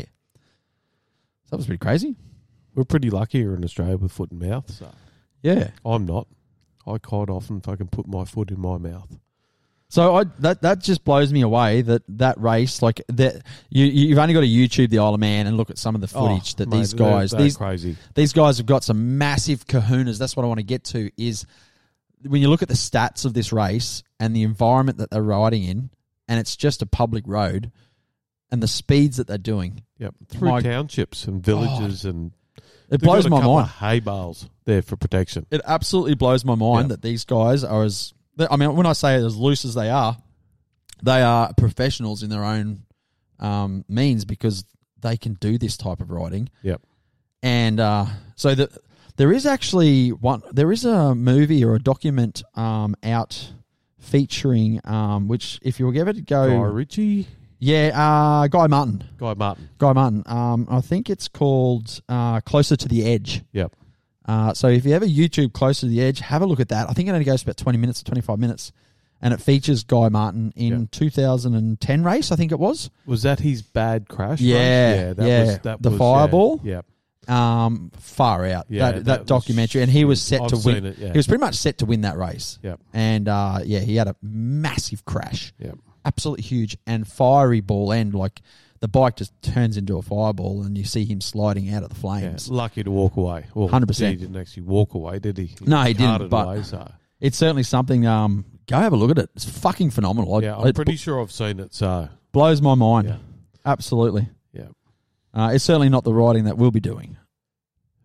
S5: So that was pretty crazy.
S4: We're pretty lucky here in Australia with foot and mouth. So
S5: Yeah.
S4: I'm not. I quite often fucking put my foot in my mouth.
S5: So I that that just blows me away that that race, like that you you've only got to YouTube the Isle of Man and look at some of the footage
S4: Oh,
S5: that
S4: mate,
S5: these
S4: they're-
S5: guys
S4: they're
S5: these
S4: crazy.
S5: these guys have got some massive kahunas. That's what I want to get to is when you look at the stats of this race and the environment that they're riding in, and it's just a public road, and the speeds that they're doing.
S4: Yep. Through
S5: My-
S4: townships and villages and
S5: It
S4: they've
S5: blows
S4: got a
S5: my
S4: couple
S5: mind.
S4: of hay bales there for protection.
S5: It absolutely blows my mind
S4: Yeah.
S5: that these guys are as, I mean, when I say as loose as they are, they are professionals in their own um, means because they can do this type of riding.
S4: Yep.
S5: And uh, so the, there is actually one, there is a movie or a document um, out featuring, um, which if you were ever to go,
S4: Guy Ritchie,
S5: yeah, uh, Guy Martin,
S4: Guy Martin.
S5: Guy Martin. Um, I think it's called uh, Closer to the Edge.
S4: Yep.
S5: Uh, so if you ever YouTube Closer to the Edge, have a look at that. I think it only goes for about twenty minutes or twenty-five minutes. And it features Guy Martin in
S4: Yeah.
S5: two thousand ten race, I think it was.
S4: Was that his bad crash?
S5: Yeah,
S4: race? yeah, that
S5: yeah.
S4: Was, that
S5: The
S4: was,
S5: Fireball?
S4: Yeah,
S5: Um, far out.
S4: Yeah,
S5: that, that,
S4: that was
S5: documentary. And he was set
S4: I've
S5: to win.
S4: seen it, yeah.
S5: He was pretty much set to win that race.
S4: Yep.
S5: And uh, yeah, he had a massive crash.
S4: yeah, yeah.
S5: Absolutely huge. And fiery ball end. Like the bike just turns into a fireball and you see him sliding out of the
S4: Yeah,
S5: flames.
S4: lucky to walk away. Well,
S5: one hundred percent.
S4: He didn't actually walk away, did he?
S5: No, he didn't,
S4: carted
S5: but-
S4: away, so.
S5: It's certainly something. Um, go have a look at it. It's fucking phenomenal. I-
S4: Yeah, I'm
S5: it
S4: pretty sure I've seen it. So
S5: blows my mind.
S4: Yeah.
S5: Absolutely.
S4: yeah,
S5: Uh, it's certainly not the riding that we'll be doing.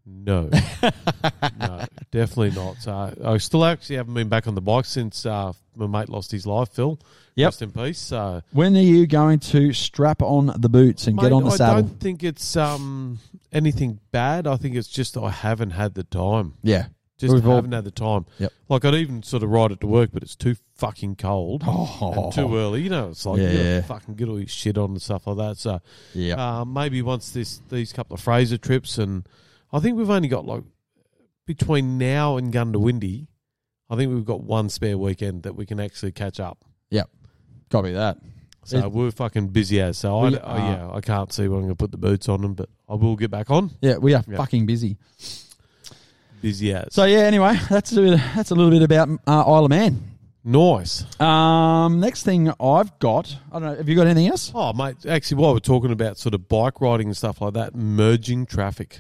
S4: No. No, definitely not. So I still actually haven't been back on the bike since uh, my mate lost his life, Phil.
S5: Yep.
S4: Rest in peace. So,
S5: When are you going to strap on the boots and
S4: mate,
S5: get on the
S4: I
S5: saddle?
S4: don't think it's um, anything bad. I think it's just I haven't had the time.
S5: Yeah.
S4: Just
S5: We've all-
S4: haven't had the time.
S5: Yep.
S4: Like, I'd even sort of ride it to work, but it's too fucking cold
S5: Oh.
S4: and too early. You know, it's like, you
S5: Yeah.
S4: gotta fucking get all your shit on and stuff like that. So,
S5: Yeah.
S4: uh, maybe once this these couple of Fraser trips, and I think we've only got, like, between now and Gundawindi, I think we've got one spare weekend that we can actually catch up.
S5: Yep. Copy that.
S4: So
S5: It-
S4: we're fucking busy as. So I,
S5: We
S4: I, yeah, I can't see when I'm going to put the boots on them, but I will get back on.
S5: Yeah, we are
S4: Yeah.
S5: fucking busy.
S4: Busy as.
S5: So yeah, anyway, that's a bit, that's a little bit about uh, Isle of Man.
S4: Nice.
S5: Um, next thing I've got, I don't know, have you got anything else?
S4: Oh, mate, actually, while we're talking about sort of bike riding and stuff like that, merging traffic.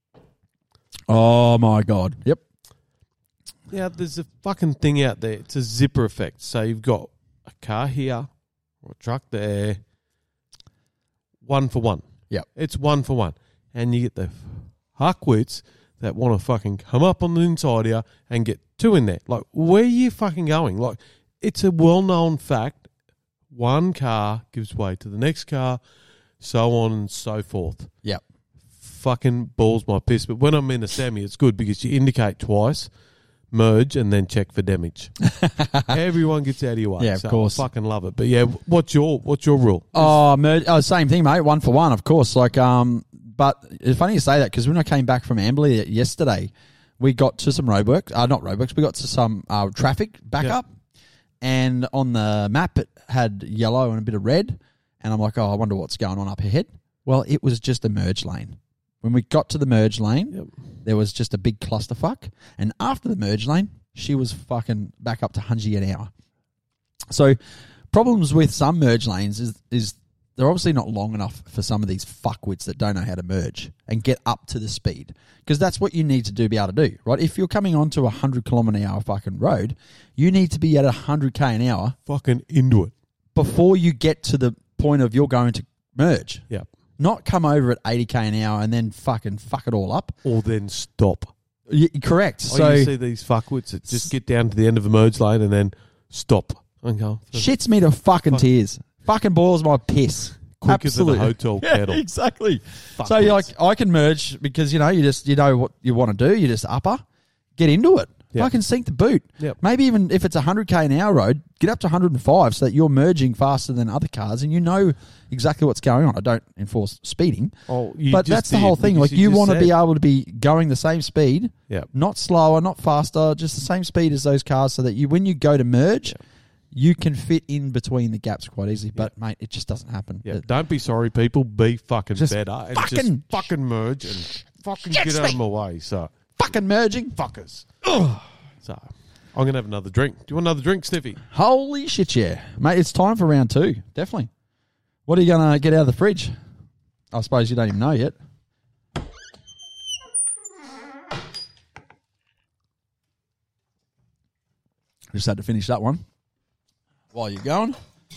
S5: Oh my god. Yep.
S4: Yeah, there's a fucking thing out there. It's a zipper effect. So you've got a car here or a truck there, one for one.
S5: Yep.
S4: It's one for one. And you get the fuckwits that want to fucking come up on the inside here and get two in there. Like, where are you fucking going? Like, it's a well-known fact. One car gives way to the next car, so on and so forth.
S5: Yep.
S4: Fucking balls my piss. But when I'm in a semi, it's good because you indicate twice, merge, and then check for damage. Everyone gets out of your way.
S5: Yeah, of
S4: so
S5: course.
S4: I fucking love it. But yeah, what's your what's your rule?
S5: Oh, mer- oh, same thing, mate. One for one, of course. Like, um, but it's funny you say that because when I came back from Amberley yesterday, we got to some roadworks. Uh, not roadworks. We got to some uh, traffic backup, and on the map it had yellow and a bit of red. And I'm like, oh, I wonder what's going on up ahead. Well, it was just a merge lane. When we got to the merge lane,
S4: Yep.
S5: there was just a big clusterfuck. And after the merge lane, she was fucking back up to one hundred an hour. So problems with some merge lanes is is they're obviously not long enough for some of these fuckwits that don't know how to merge and get up to the speed. Because that's what you need to do to be able to do, right? If you're coming onto a one hundred kilometre an hour fucking road, you need to be at one hundred k an hour
S4: Fucking into it.
S5: before you get to the point of you're going to merge.
S4: Yeah.
S5: Not come over at eighty k an hour and then fucking fuck it all up.
S4: Or then stop.
S5: Y- correct.
S4: So
S5: So
S4: you see these fuckwits that just get down to the end of the merge lane and then stop and go
S5: shits me to fucking
S4: Fuck.
S5: tears. Fucking boils my piss.
S4: quicker
S5: Absolutely.
S4: than a hotel
S5: Yeah,
S4: kettle.
S5: exactly.
S4: Fuck
S5: So you're like,
S4: this.
S5: I can merge because you know you just you know what you want to do. You just upper, get into it.
S4: Yep.
S5: I can sink the boot.
S4: Yep.
S5: Maybe even if it's a hundred k an hour road, get up to one hundred and five so that you're merging faster than other cars and you know exactly what's going on. I don't enforce speeding,
S4: Oh, you
S5: but
S4: just
S5: that's the
S4: did,
S5: whole thing.
S4: because
S5: Like you
S4: just
S5: want to
S4: said.
S5: be able to be going the same speed,
S4: Yep.
S5: not slower, not faster, just the same speed as those cars, so that you when you go to merge.
S4: Yep.
S5: You can fit in between the gaps quite easily, but mate, it just doesn't happen.
S4: Yeah,
S5: It-
S4: don't be sorry, people. Be fucking
S5: Just
S4: better and
S5: fucking-
S4: just fucking merge and fucking
S5: Shits
S4: get out of
S5: me.
S4: my way. So
S5: fucking merging.
S4: fuckers. So I'm gonna have another drink. Do you want another drink, Stiffy?
S5: Holy shit, yeah. Mate, it's time for round two. Definitely. What are you going to get out of the fridge? I suppose you don't even know yet. Just had to finish that one. While you're going.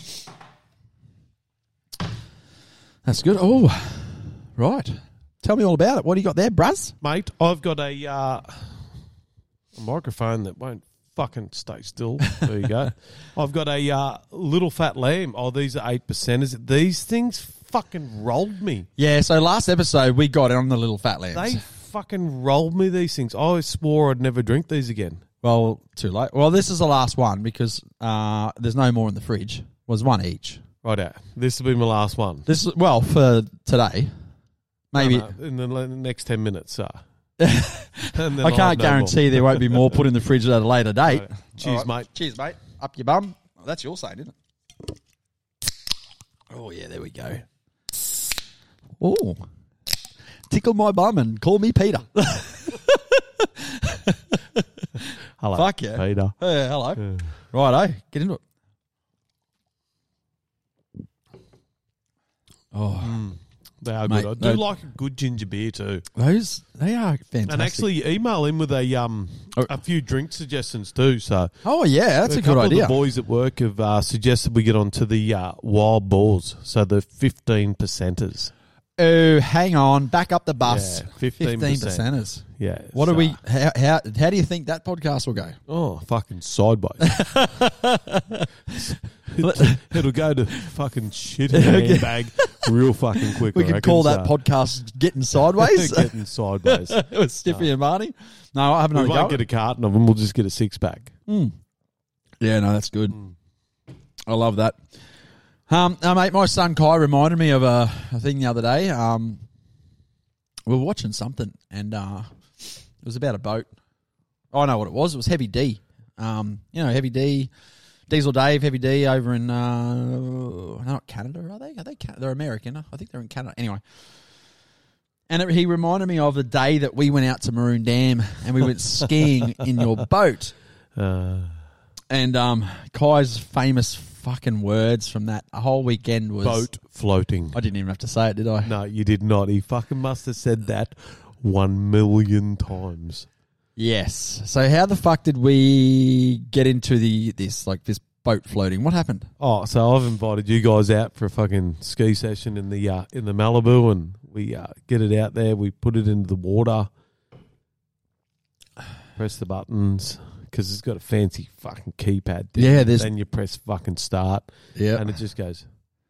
S5: That's good. Oh, right. Tell me all about it. What do you got there, Bruz?
S4: Mate, I've got a, uh, a microphone that won't fucking stay still. There you go. I've got a uh, little fat lamb. Oh, these are eight percenters. These things fucking rolled me.
S5: Yeah, so last episode we got on the little fat lambs.
S4: They fucking rolled me, these things. I swore I'd never drink these again.
S5: Well, too late. Well, this is the last one because uh, there's no more in the fridge. It was one each.
S4: Right out. This will be my last one.
S5: This is, well, for today. Maybe.
S4: No, no, in the le- next ten minutes. Uh, and then
S5: I
S4: I'll
S5: can't
S4: have no
S5: guarantee there won't be more put in the fridge at a later date.
S4: Right. Cheers, mate.
S5: Cheers, mate. Up your bum. Oh, that's your saying, isn't it? Oh, yeah, there we go. Oh. Tickle my bum and call me Peter.
S4: Hello,
S5: Fuck yeah.
S4: Peter.
S5: Hey, hello. Righto, get into it. Oh,
S4: They are
S5: Mate,
S4: good. I do
S5: no-
S4: like a good ginger beer too.
S5: those, they are fantastic.
S4: And actually, email in with a um
S5: Oh.
S4: a few drink suggestions too. So
S5: oh, yeah, that's a, good
S4: couple
S5: idea.
S4: of the boys at work have uh, suggested we get onto the uh, wild boars, so the fifteen percenters.
S5: Oh, hang on. Back up the bus.
S4: Yeah, fifteen percent.
S5: percenters.
S4: Yeah.
S5: What do
S4: so-
S5: we, how, how, how do you think that podcast will go?
S4: Oh, fucking sideways. It'll go to fucking shit in the handbag real fucking quick.
S5: We
S4: I
S5: can
S4: reckon,
S5: call that
S4: so.
S5: podcast Getting Sideways.
S4: Getting sideways.
S5: It was Stiffy and Marnie. No, I haven't
S4: We
S5: another
S4: won't
S5: go.
S4: get a carton of them. We'll just get a six pack.
S5: Yeah, no, that's good. I love that. Um, uh, mate, my son Kai reminded me of a, a thing the other day. Um, we were watching something, and uh, it was about a boat. Oh, I know what it was. It was Heavy D. Um, you know, Heavy D, Diesel Dave, Heavy D over in uh, they're not Canada, are they? Are they? Can- they're American. I think they're in Canada. Anyway. And it, he reminded me of the day that we went out to Maroon Dam and we went skiing in your boat.
S4: Uh,
S5: And um, Kai's famous fucking words from that whole weekend was...
S4: boat floating.
S5: I didn't even have to say it, did I?
S4: No, you did not. He fucking must have said that one million times.
S5: Yes. So how the fuck did we get into the this like this boat floating? What happened?
S4: Oh, so I've invited you guys out for a fucking ski session in the uh, in the Malibu, and we uh, get it out there. We put it into the water, press the buttons because it's got a fancy fucking keypad. thing.
S5: Yeah, there's-
S4: Then you press fucking start,
S5: Yeah.
S4: and it just goes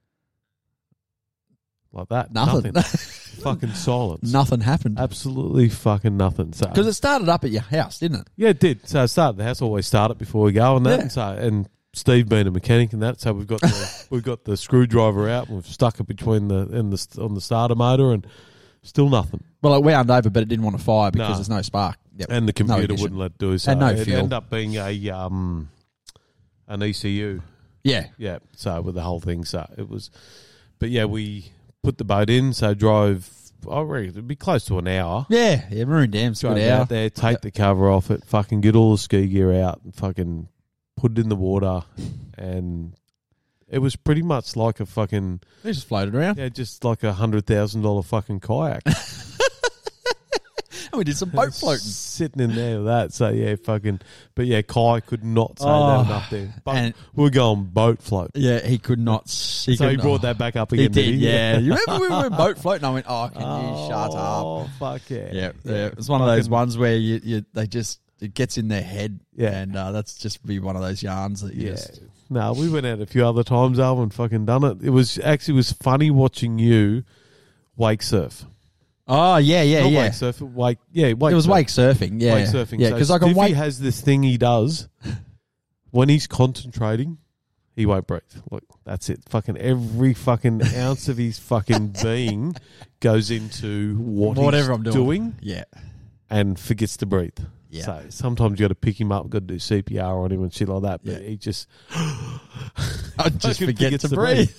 S4: like that.
S5: Nothing.
S4: fucking silence.
S5: Nothing happened.
S4: Absolutely fucking nothing. So
S5: Because it started up at your house, didn't it?
S4: yeah, it did. So start the house always start it before we go and that.
S5: Yeah.
S4: And so and Steve being a mechanic and that, so we've got the we've got the screwdriver out and we've stuck it between the in the on the starter motor and still nothing.
S5: Well, it wound over, but it didn't want to fire because
S4: No.
S5: there's no spark. Yep.
S4: And the
S5: No
S4: computer
S5: ignition.
S4: wouldn't let it do so.
S5: And no
S4: it
S5: fuel.
S4: ended up being a um an E C U.
S5: Yeah.
S4: Yeah. So with the whole thing, so it was. But yeah, we put the boat in. So drove. I reckon it'd be close to an hour.
S5: Yeah. Yeah. Maroon Dam's
S4: Drove
S5: good hour.
S4: out there, take the cover off it, fucking get all the ski gear out, and fucking put it in the water, and it was pretty much like a fucking
S5: They just floated around.
S4: yeah, just like a hundred thousand dollar fucking kayak.
S5: And we did some boat floating.
S4: Sitting in there with that. So yeah, fucking. But yeah, Kai could not say
S5: Oh,
S4: that enough there. But
S5: and-
S4: we're going boat float.
S5: Yeah, he could not. He
S4: So he
S5: could-
S4: brought
S5: oh,
S4: that back up
S5: He
S4: again.
S5: did,
S4: he?
S5: yeah. You remember we were in boat floating? I went, oh, can you shut up?
S4: Oh fuck yeah!
S5: Yeah, yeah. It's one of those
S4: Fucking-
S5: ones where you, you they just it gets in their head,
S4: Yeah.
S5: and uh, that's just be one of those yarns that you
S4: Yeah.
S5: just.
S4: No, we went out a few other times, Al, and fucking done it. It was actually it was funny watching you wake surf.
S5: Oh yeah, yeah,
S4: Not
S5: yeah.
S4: wake surf, wake yeah, wake
S5: It was
S4: surf.
S5: wake surfing, yeah,
S4: Wake surfing.
S5: yeah.
S4: So
S5: Because I can
S4: Stiffy
S5: wake.
S4: has this thing he does when he's concentrating. He won't breathe. Look, that's it. Fucking every fucking ounce of his fucking being goes into what
S5: Whatever
S4: he's
S5: I'm doing.
S4: doing
S5: Yeah,
S4: and forgets to breathe.
S5: Yeah.
S4: So sometimes you got to pick him up, got to do C P R on him and shit like that. But
S5: Yeah.
S4: he just
S5: I just
S4: fucking
S5: forget
S4: forgets
S5: to
S4: to
S5: breathe.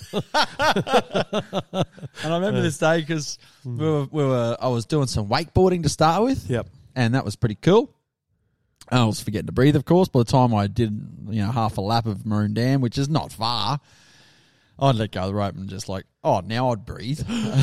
S5: And I remember this day because we were, we were. I was doing some wakeboarding to start with.
S4: Yep.
S5: And that was pretty cool. And I was forgetting to breathe, of course. By the time I did, you know, half a lap of Maroon Dam, which is not far, I'd let go of the rope and just like, oh, now I'd breathe.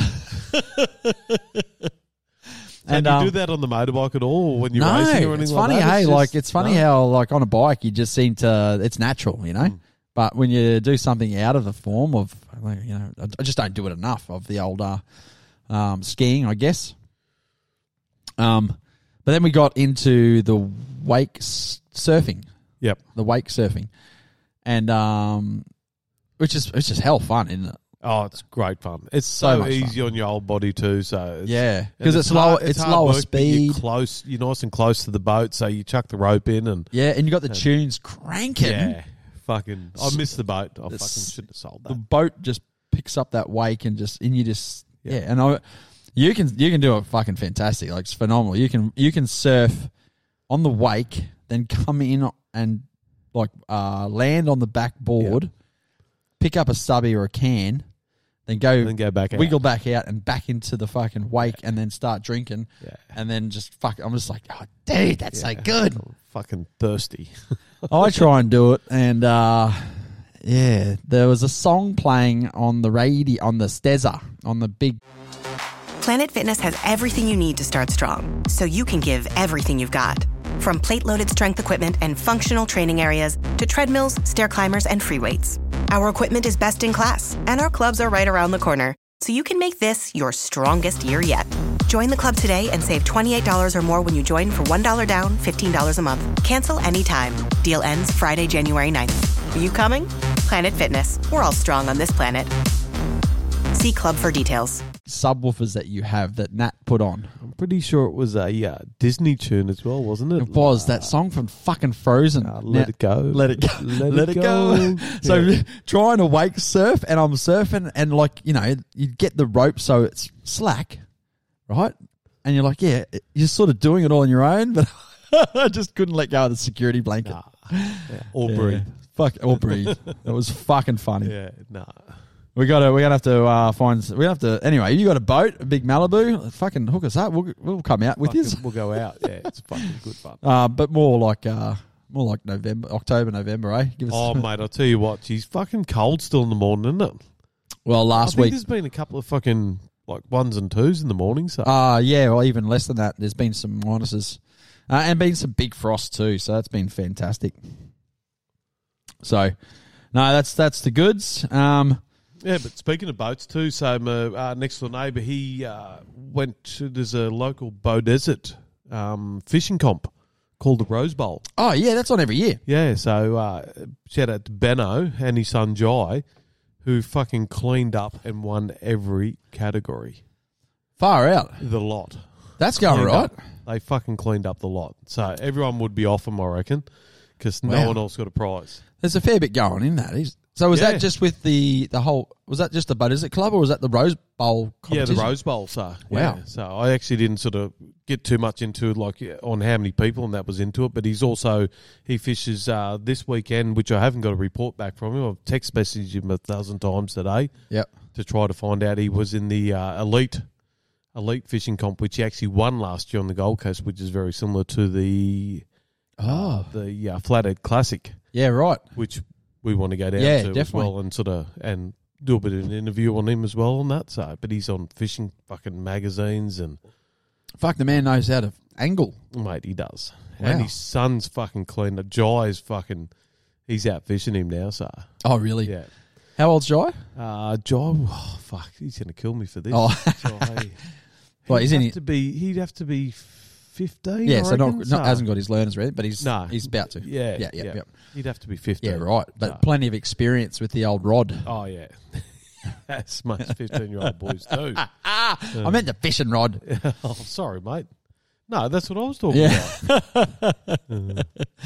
S4: And
S5: And,
S4: do you
S5: um,
S4: do that on the motorbike at all, or when you're
S5: no,
S4: racing or anything
S5: it's
S4: like
S5: funny,
S4: that?
S5: hey,
S4: just-
S5: like it's funny
S4: no?
S5: how like on a bike you just seem to, it's natural, you know.
S4: Mm.
S5: But when you do something out of the form of, like, you know, I I just don't do it enough of the old uh, um, skiing, I guess. Um, but then we got into the wake s- surfing,
S4: Yep.
S5: the wake surfing, and um, which is it's just hell fun, isn't it?
S4: Oh, it's great fun. It's
S5: So
S4: so,
S5: much
S4: easy on your old body too. So it's,
S5: Yeah,
S4: and
S5: because it's,
S4: hard-
S5: lower, it's,
S4: hard
S5: lower
S4: work, but You're
S5: speed.
S4: close. You're nice and close to the boat, so you chuck the rope in and
S5: Yeah, and you got the tunes cranking.
S4: yeah, fucking. I missed the boat. I fucking
S5: It's-
S4: shouldn't have sold
S5: The
S4: that.
S5: boat just picks up that wake and just and you just yeah, and I you can you can do it fucking fantastic, like it's phenomenal. You can you can surf on the wake, then come in and like uh, land on the backboard, pick up a stubby or a can, then go
S4: And then go back out.
S5: wiggle back out and back into the fucking wake, and then start drinking,
S4: Yeah.
S5: and then just fuck. I'm just like, oh, dude, that's so good.
S4: I'm fucking thirsty.
S5: I try and do it, and uh, yeah, there was a song playing on the radio, on the Stezza, on the big.
S6: Planet Fitness has everything you need to start strong, so you can give everything you've got. From plate-loaded strength equipment and functional training areas to treadmills, stair climbers, and free weights. Our equipment is best in class, and our clubs are right around the corner, so you can make this your strongest year yet. Join the club today and save twenty-eight dollars or more when you join for one dollar down, fifteen dollars a month. Cancel anytime. Deal ends Friday, January ninth. Are you coming? Planet Fitness. We're all strong on this planet. See club for details.
S5: Subwoofers that you have that Nat put on.
S4: I'm pretty sure it was a uh, Disney tune as well, wasn't it?
S5: It was that song from fucking Frozen.
S4: Uh, let
S5: Now-
S4: it go.
S5: Let it go.
S4: Let,
S5: Let
S4: it,
S5: it
S4: go.
S5: go. So
S4: Yeah.
S5: trying to wake surf, and I'm surfing, and like you know, you get the rope so it's slack, right? And you're like, yeah, you're sort of doing it all on your own, but I just couldn't let go of the security blanket.
S4: Nah. Yeah. Or
S5: Yeah.
S4: breathe.
S5: Fuck or breathe. It was fucking funny.
S4: Yeah, nah.
S5: We gotta, we gotta have to uh, find. We have to anyway. You got a boat, a big Malibu. Fucking hook us up. We'll we'll come out with you.
S4: Fucking- We'll go out. Yeah, it's fucking good fun.
S5: Uh, but more like uh, more like November, October, November, eh? Give us.
S4: Oh, mate, I'll tell you what. She's fucking cold still in the morning, isn't it?
S5: well,
S4: I
S5: last
S4: think
S5: week.
S4: there's been a couple of fucking like ones and twos in the morning. So
S5: Uh yeah, or even less than that. There's been some minuses, uh, and been some big frost too. So that's been fantastic. So, no, that's that's the goods. Um,
S4: yeah, but speaking of boats too, so my uh, next door neighbour, he uh, went to there's a local Bow Desert um, fishing comp called the Rose Bowl.
S5: oh yeah, that's on every year.
S4: Yeah, so uh, shout out to Benno and his son Jai, who fucking cleaned up and won every category.
S5: Far out.
S4: The lot.
S5: That's going
S4: Cleaned
S5: right.
S4: up. They fucking cleaned up the lot. So everyone would be off them, I reckon, because no
S5: Wow.
S4: one else got a prize.
S5: There's a fair bit going in that. Is- So was
S4: Yeah.
S5: that just with the the whole? Was that just the Bow Desert Club, or was that the Rose Bowl
S4: Yeah,
S5: competition?
S4: the Rose Bowl. So
S5: Wow.
S4: yeah. So I actually didn't sort of get too much into like yeah, on how many people and that was into it. But he's also he fishes uh, this weekend, which I haven't got a report back from him. I've text messaged him a thousand times today
S5: Yep.
S4: to try to find out. He was in the uh, elite elite fishing comp, which he actually won last year on the Gold Coast, which is very similar to the
S5: Oh,
S4: the uh, Flathead Classic,
S5: yeah, right.
S4: which we want to go down
S5: Yeah,
S4: to as
S5: definitely.
S4: well and sort of and do a bit of an interview on him as well on that. So, but he's on fishing fucking magazines and
S5: Fuck, the man knows how to angle.
S4: mate, he does.
S5: Wow.
S4: And his son's fucking clean. The Jai is fucking. He's out fishing him now. So
S5: Oh, really?
S4: yeah,
S5: How old's Jai?
S4: uh, Jai. Oh, fuck, he's gonna kill me for this.
S5: Oh.
S4: Jai.
S5: Well,
S4: He'd
S5: he's in
S4: have
S5: it.
S4: to be. He'd have to be fifteen.
S5: Yeah,
S4: I
S5: so not,
S4: reckon.
S5: not
S4: So-
S5: hasn't got his learners ready, but he's
S4: No,
S5: he's about to.
S4: Yeah,
S5: yeah, yeah,
S4: yeah.
S5: yeah.
S4: He'd have to be fifteen.
S5: Yeah, right. But
S4: So-
S5: plenty of experience with the old rod.
S4: Oh yeah, that's most fifteen-year-old boys do.
S5: I meant the fishing rod.
S4: Oh, sorry, mate. No, that's what I was talking
S5: Yeah.
S4: about.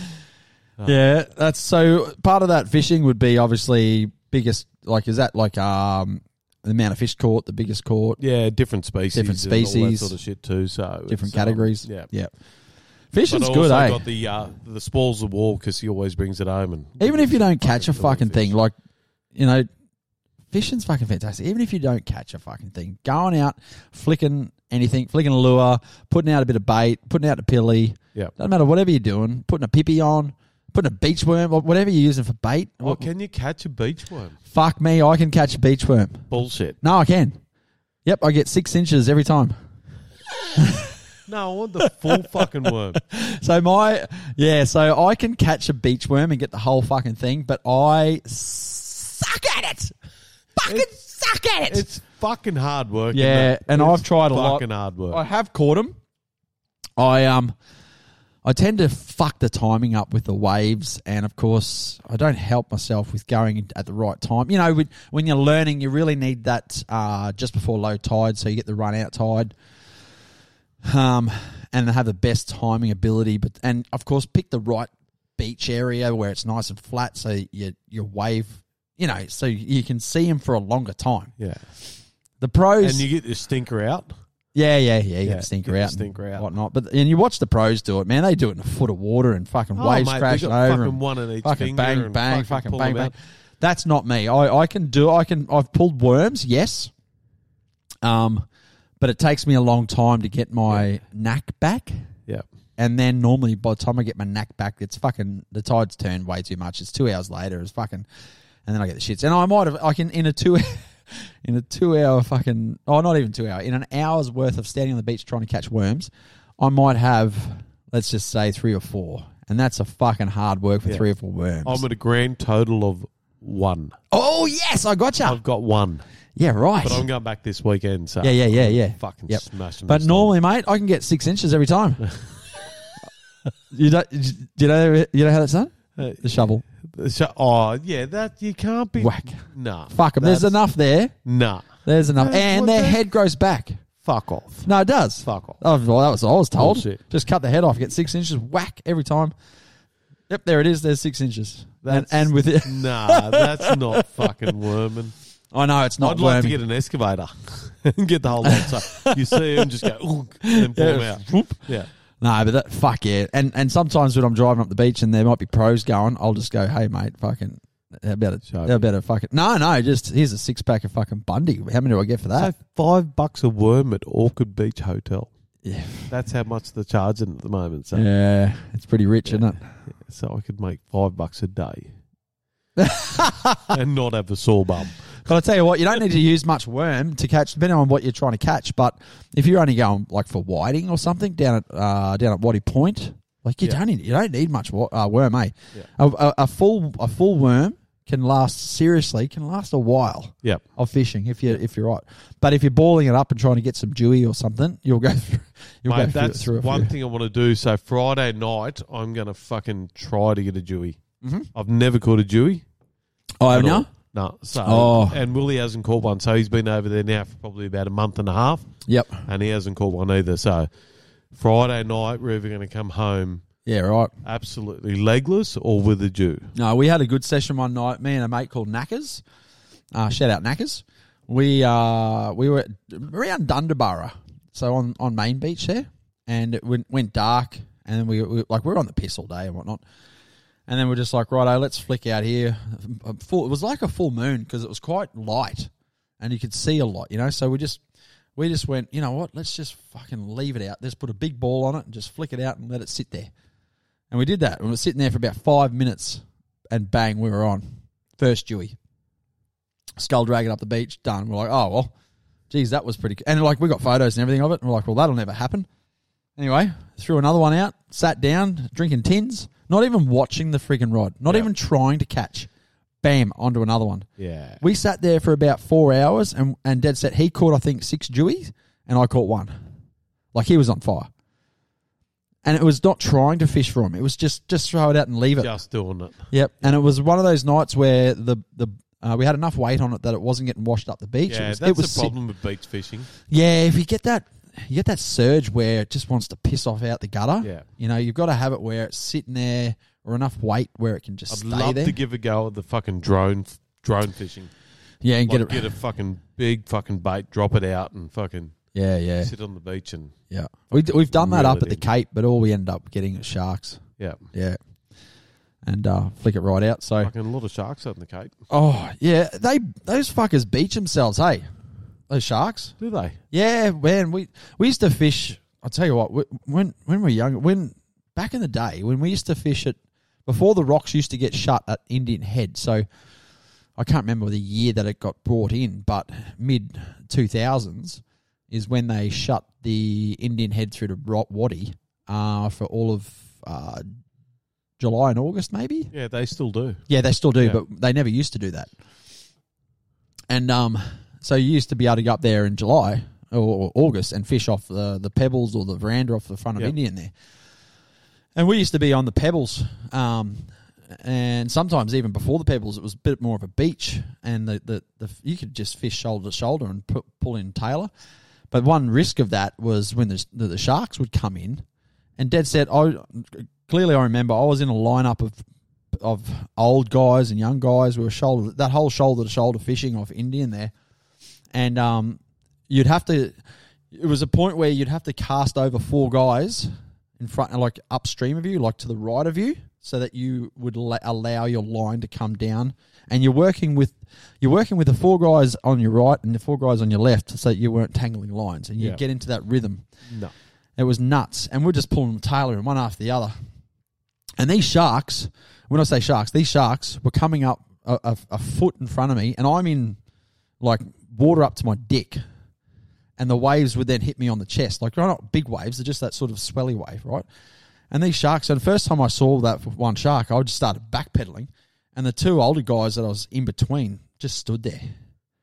S5: Yeah, that's so part of that fishing would be obviously biggest. Like, is that like um the amount of fish caught, the biggest caught,
S4: Yeah, different species,
S5: Different
S4: and all that
S5: species.
S4: sort of shit too. So
S5: different
S4: it's, um,
S5: categories?
S4: yeah,
S5: yeah.
S4: But
S5: Fishing's
S4: I
S5: good,
S4: also
S5: eh?
S4: got the uh, the spoils of war because he always brings it home, and
S5: Even if you don't catch a
S4: fucking
S5: fucking
S4: fish.
S5: thing, like you know, fishing's fucking fantastic. Even if you don't catch a fucking thing, going out, flicking anything, flicking a lure, putting out a bit of bait, putting out a pilly.
S4: yeah.
S5: Doesn't matter whatever you're doing, putting a pippy on, putting a beach worm, or whatever you're using for bait.
S4: Well, can you catch a beach worm?
S5: Fuck me, I can catch a beach worm.
S4: Bullshit.
S5: No, I can. Yep, I get six inches every time.
S4: No, I want the full fucking worm.
S5: So my yeah, so I can catch a beach worm and get the whole fucking thing, but I suck at it. Fucking suck at it.
S4: It's fucking hard work.
S5: Yeah,
S4: isn't it?
S5: and
S4: It's
S5: I've tried a lot.
S4: Fucking hard work.
S5: I have caught them. I um, I tend to fuck the timing up with the waves, and of course, I don't help myself with going at the right time. You know, when, when you're learning, you really need that uh, just before low tide, so you get the run out tide, um, and have the best timing ability. But and of course, pick the right beach area where it's nice and flat, so you your wave, you know, so you can see them for a longer time.
S4: yeah,
S5: The pros,
S4: and you get your stinker out.
S5: Yeah, yeah, yeah. You
S4: Yeah,
S5: get the stinker
S4: get the
S5: out,
S4: stinker
S5: and
S4: out.
S5: whatnot. But and you watch the pros do it, man. They do it in a foot of water and fucking
S4: Oh,
S5: waves
S4: mate, they
S5: crashing
S4: got
S5: over.
S4: fucking
S5: and
S4: one in each
S5: fucking
S4: finger
S5: bang,
S4: and
S5: bang,
S4: fucking
S5: fucking
S4: pull
S5: bang,
S4: them
S5: bang.
S4: out.
S5: That's not me. I, I can do. I can. I've pulled worms, yes. Um, but it takes me a long time to get my knack back.
S4: Yeah,
S5: And then normally by the time I get my knack back, it's fucking the tide's turned way too much. It's two hours later. It's fucking, and then I get the shits. And I might have. I can in a two. In a two-hour fucking, oh, not even two hour, in an hour's worth of standing on the beach trying to catch worms, I might have, let's just say, three or four, and that's a fucking hard work for
S4: Yeah.
S5: three or four worms.
S4: I'm at a grand total of one.
S5: oh yes, I gotcha.
S4: I've got one.
S5: Yeah, right.
S4: But I'm going back this weekend, so
S5: Yeah, yeah, yeah, yeah.
S4: fucking
S5: Yep.
S4: smashing.
S5: But
S4: this
S5: normally, mate, I can get six inches every time. you don't? Do you know? You know how that's done?
S4: Uh,
S5: The shovel,
S4: thing. So, oh, yeah, that you can't be
S5: whack.
S4: Nah,
S5: Fuck 'em. There's
S4: that's-
S5: enough there.
S4: Nah,
S5: There's enough,
S4: Yeah,
S5: and
S4: what
S5: their
S4: the-
S5: head grows back.
S4: fuck off.
S5: No, it does.
S4: Fuck off.
S5: Oh, well, that was what I was told.
S4: Bullshit.
S5: Just cut the head off, get six inches, whack every time. Yep, there it is. There's six inches, and,
S4: That's-
S5: and with it,
S4: Nah, that's not fucking worming.
S5: I know it's not.
S4: I'd like to
S5: wormy.
S4: get an excavator and get the whole lot. So you see them just go, "Oonk," and then pull
S5: Yeah.
S4: them out. Whoop. Yeah.
S5: No, but that, fuck yeah. And and sometimes when I'm driving up the beach and there might be pros going, I'll just go, hey mate, fucking, how about it?
S4: Show
S5: How
S4: me.
S5: about a fucking? No, no, just here's a six pack of fucking Bundy. How many do I get for that?
S4: So five bucks a worm at Orchid Beach Hotel.
S5: Yeah,
S4: That's how much they're charging at the moment. So,
S5: yeah, it's pretty rich, isn't it?
S4: so I could make five bucks a day and not have a sore bum.
S5: But I tell you what, you don't need to use much worm to catch, depending on what you're trying to catch. But if you're only going like for whiting or something down at uh, down at Waddy Point, like you
S4: Yeah.
S5: don't need, you don't need much wa- uh, worm, eh?
S4: Yeah.
S5: A, a, a full a full worm can last seriously can last a while
S4: Yep.
S5: of fishing if you if you're right. But if you're balling it up and trying to get some dewy or something, you'll go through. You'll
S4: Mate,
S5: go through,
S4: that's
S5: through a
S4: one
S5: few.
S4: thing I want to do. So Friday night, I'm going to fucking try to get a Dewey.
S5: Mhm.
S4: I've never caught a Dewey.
S5: Oh,
S4: at
S5: have
S4: all.
S5: you?
S4: No. So,
S5: Oh.
S4: and Willie hasn't caught one. So he's been over there now for probably about a month and a half,
S5: Yep.
S4: and he hasn't caught one either. So Friday night, we're either going to come home
S5: Yeah, right.
S4: absolutely legless or with a Jew.
S5: No, we had a good session one night. Me and a mate called Knackers. Uh, shout out Knackers. We uh we were around Dundaborough, so on, on Main Beach there, and it went, went dark, and then we, we like we were on the piss all day and whatnot, and then we're just like, righto, let's flick out here. A full, it was like a full moon because it was quite light, and you could see a lot, you know. So we just we just went, you know what? Let's just fucking leave it out. Let's put a big ball on it and just flick it out and let it sit there. And we did that. We were sitting there for about five minutes, and bang, we were on. First Dewey. Skull dragging up the beach, done. We're like, oh, well, geez, that was pretty... And, like, we got photos and everything of it, and we're like, well, that'll never happen. Anyway, threw another one out, sat down, drinking tins, not even watching the freaking rod, not
S4: Yeah.
S5: even trying to catch. Bam, onto another one.
S4: Yeah.
S5: We sat there for about four hours, and, and dead set, he caught, I think, six Deweys, and I caught one. Like, he was on fire. And it was not trying to fish for him. It was just, just throw it out and leave it.
S4: Just doing it.
S5: Yep. And it was one of those nights where the, the uh, we had enough weight on it that it wasn't getting washed up the beach.
S4: Yeah,
S5: it was,
S4: that's
S5: it was
S4: the
S5: sit-
S4: problem with beach fishing.
S5: Yeah, if you get that, you get that surge where it just wants to piss off out the gutter.
S4: Yeah.
S5: You know, you've got to have it where it's sitting there or enough weight where it can just
S4: I'd
S5: stay
S4: love
S5: there.
S4: to give a go at the fucking drone drone fishing.
S5: yeah, and
S4: Like,
S5: get it.
S4: get a fucking big fucking bait, drop it out, and fucking
S5: yeah, yeah,
S4: sit on the beach and
S5: yeah. We, we've done that
S4: Reel
S5: up
S4: it
S5: at the
S4: in.
S5: Cape, but all we ended up getting is sharks.
S4: yeah,
S5: Yeah. And uh, flick it right out. So,
S4: fucking a lot of sharks out in the Cape.
S5: oh yeah, they those fuckers beach themselves. Hey, those sharks.
S4: Do they?
S5: Yeah, man, we we used to fish. I'll tell you what, we- when when we were young, when back in the day, when we used to fish it before the rocks used to get shut at Indian Head. So I can't remember the year that it got brought in, but mid two thousands is when they shut the Indian Head through to Rot Waddy uh, for all of uh, July and August, maybe.
S4: Yeah, they still do.
S5: Yeah, they still do,
S4: Yeah.
S5: but they never used to do that. And um, so you used to be able to go up there in July or, or August and fish off the, the pebbles or the veranda off the front of
S4: Yep.
S5: Indian there. And we used to be on the pebbles, um, and sometimes even before the pebbles, it was a bit more of a beach, and the, the, the you could just fish shoulder to shoulder and put, pull in Taylor. But one risk of that was when the, the, the sharks would come in, and dead set, I clearly I remember I was in a lineup of of old guys and young guys. We were shoulder that whole shoulder to shoulder fishing off Indian there, and um, you'd have to. It was a point where you'd have to cast over four guys in front, like upstream of you, like to the right of you, so that you would la- allow your line to come down. And you're working with you're working with the four guys on your right and the four guys on your left, so that you weren't tangling lines, and you
S4: Yeah.
S5: get into that rhythm.
S4: No.
S5: It was nuts, and we're just pulling Taylor in one after the other. And these sharks, when I say sharks, these sharks were coming up a, a, a foot in front of me, and I'm in like water up to my dick, and the waves would then hit me on the chest. Like they're not big waves; they're just that sort of swelly wave, right? And these sharks. And the first time I saw that for one shark, I just started backpedaling, and the two older guys that I was in between just stood there,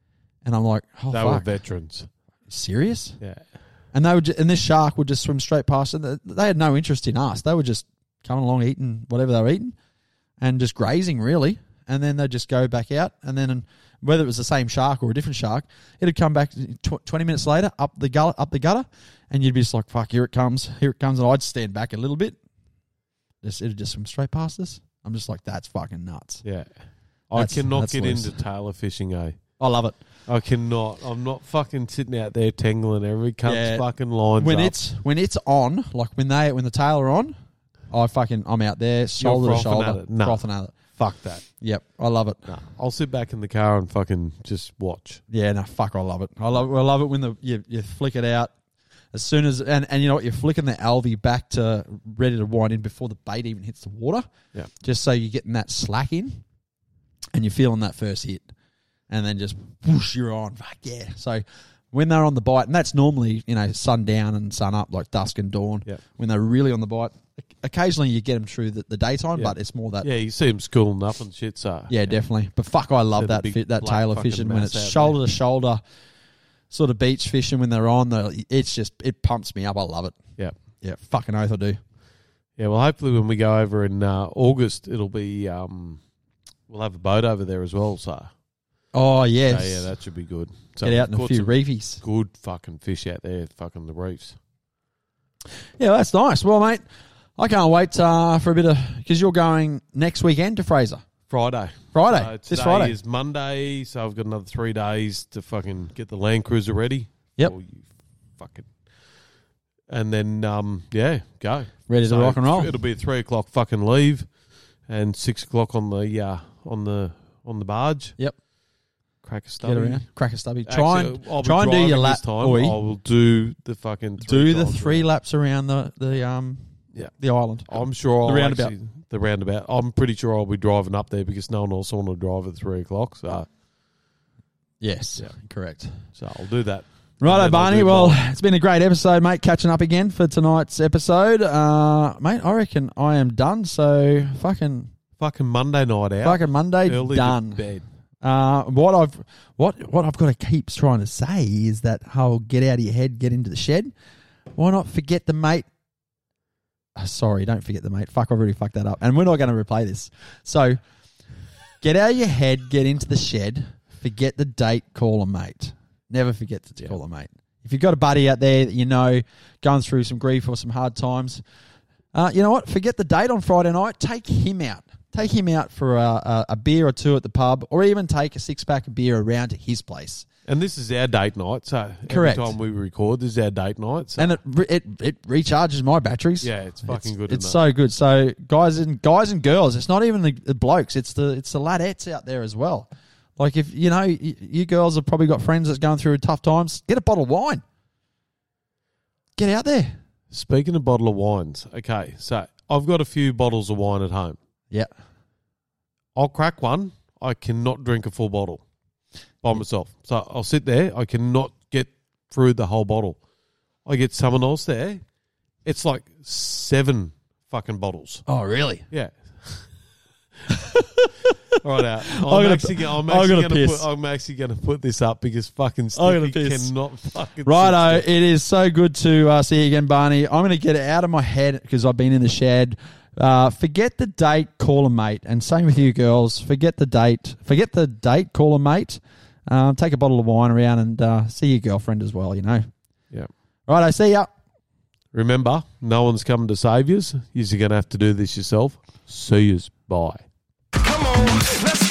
S5: And I'm like, oh,
S4: They
S5: fuck.
S4: were veterans.
S5: Serious?
S4: Yeah.
S5: And they would, ju- and this shark would just swim straight past it. They had no interest in us. They were just coming along eating whatever they were eating and just grazing, really. And then they'd just go back out. And then whether it was the same shark or a different shark, it'd come back tw- twenty minutes later up the gutter, up the gutter, and you'd be just like, fuck, here it comes, here it comes. And I'd stand back a little bit. Just, it'd just swim straight past us. I'm just like, that's fucking nuts.
S4: Yeah. I
S5: That's-
S4: cannot
S5: that's
S4: get
S5: loose.
S4: into tailor fishing, eh?
S5: I love it.
S4: I cannot. I'm not fucking sitting out there tangling every cunt's
S5: Yeah.
S4: fucking lines
S5: When
S4: up.
S5: it's when it's on, like when they when the tail are on, I fucking I'm out there shoulder to
S4: frothing
S5: shoulder,
S4: at it. No.
S5: frothing at it.
S4: Fuck that.
S5: Yep, I love it.
S4: Nah, I'll sit back in the car and fucking just watch.
S5: Yeah, no, fuck, I love it. I love it. I love it when the you, you flick it out as soon as and, and you know what, you're flicking the algae back to ready to wind in before the bait even hits the water.
S4: Yeah.
S5: Just so you're getting that slack in, and you're feeling that first hit, and then just whoosh, you're on. Fuck yeah! So when they're on the bite, and that's normally you know sundown and sun up, like dusk and dawn.
S4: Yeah.
S5: When they're really on the bite, occasionally you get them through the, the daytime,
S4: Yeah.
S5: but it's more that.
S4: Yeah, you see them schooling up and shit, so.
S5: Yeah, definitely. But fuck, I love
S4: They're the
S5: that
S4: big
S5: fit, that
S4: black
S5: tailor
S4: fucking
S5: fishing when
S4: mass
S5: it's
S4: out
S5: shoulder
S4: there.
S5: to shoulder, sort of beach fishing when they're on. The it's just it pumps me up. I love it.
S4: Yeah.
S5: Yeah, fucking oath I do.
S4: Yeah, well, hopefully when we go over in uh, August, it'll be, um, we'll have a boat over there as well, so.
S5: Oh yes,
S4: So, yeah, that should be good. So
S5: get out in
S4: we've
S5: a
S4: caught
S5: few
S4: some
S5: reefies.
S4: good fucking fish out there, fucking the reefs.
S5: Yeah, that's nice. Well, mate, I can't wait uh, for a bit of because you're going next weekend to Fraser.
S4: Friday.
S5: Friday,
S4: So
S5: this
S4: today
S5: Friday.
S4: is Monday, so I've got another three days to fucking get the Land Cruiser ready.
S5: Yep.
S4: Oh, you fucking. And then, um, yeah, go.
S5: Ready to
S4: So
S5: rock and roll.
S4: It'll be a three o'clock fucking leave, and six o'clock on the uh, on the on the barge.
S5: Yep.
S4: Crack a
S5: Get
S4: stubby.
S5: around, crack a stubby. Try
S4: Actually,
S5: and
S4: I'll be
S5: try and do your
S4: driving
S5: lap,
S4: this time.
S5: boy.
S4: I will do the fucking three
S5: Do the
S4: times
S5: three
S4: around.
S5: laps around the the um
S4: Yeah.
S5: the island.
S4: I'm sure I'll
S5: The roundabout.
S4: actually, the roundabout. I'm pretty sure I'll be driving up there because no one else want to drive at three o'clock. So,
S5: Yes,
S4: Yeah.
S5: correct.
S4: so I'll do that.
S5: Righto,
S4: And then I'll
S5: Barney.
S4: do
S5: Well,
S4: mine.
S5: it's been a great episode, mate. Catching up again for tonight's episode. Uh, mate, I reckon I am done. So fucking
S4: fucking Monday night out.
S5: fucking Monday
S4: early
S5: done.
S4: to bed.
S5: Uh, what I've what what I've got to keep trying to say is that how get out of your head, get into the shed. Why not forget the mate? Oh, sorry, don't forget the mate. Fuck, I've already fucked that up, and we're not going to replay this. So, get out of your head, get into the shed. Forget the date, call a mate. Never forget to
S4: Yeah.
S5: call a mate. If you've got a buddy out there that you know going through some grief or some hard times, uh, you know what? Forget the date on Friday night. Take him out. Take him out for a, a, a beer or two at the pub, or even take a six pack of beer around to his place.
S4: And this is our date night. So
S5: Correct.
S4: every time we record, this is our date night. So
S5: And it re- it it recharges my batteries.
S4: yeah, it's fucking
S5: it's,
S4: good.
S5: It's
S4: enough.
S5: so good. So guys and guys and girls, it's not even the, the blokes. It's the it's the ladettes out there as well. Like if you know you, you girls have probably got friends that's going through tough times. Get a bottle of wine. Get out there.
S4: Speaking of bottle of wines, okay, so I've got a few bottles of wine at home.
S5: Yeah.
S4: I'll crack one. I cannot drink a full bottle by myself. So I'll sit there. I cannot get through the whole bottle. I get someone else there. It's like seven fucking bottles.
S5: Oh really?
S4: Yeah. Right out. I'm
S5: gotta-
S4: actually, gonna, I'm
S5: I
S4: actually
S5: gotta
S4: gonna
S5: piss.
S4: put, I'm actually going to put this up because fucking
S5: I gotta
S4: Sticky
S5: piss.
S4: cannot fucking.
S5: Righto,
S4: sit still.
S5: it is so good to uh, see you again, Barney. I'm going to get it out of my head because I've been in the shed. Uh, forget the date, call a mate. And same with you girls. Forget the date. Forget the date, call a mate. Um, take a bottle of wine around and uh, see your girlfriend as well, you know.
S4: Yeah.
S5: Righto, see ya.
S4: Remember, no one's coming to save yous. You're going to have to do this yourself. See yous. Bye.
S2: Come on, let's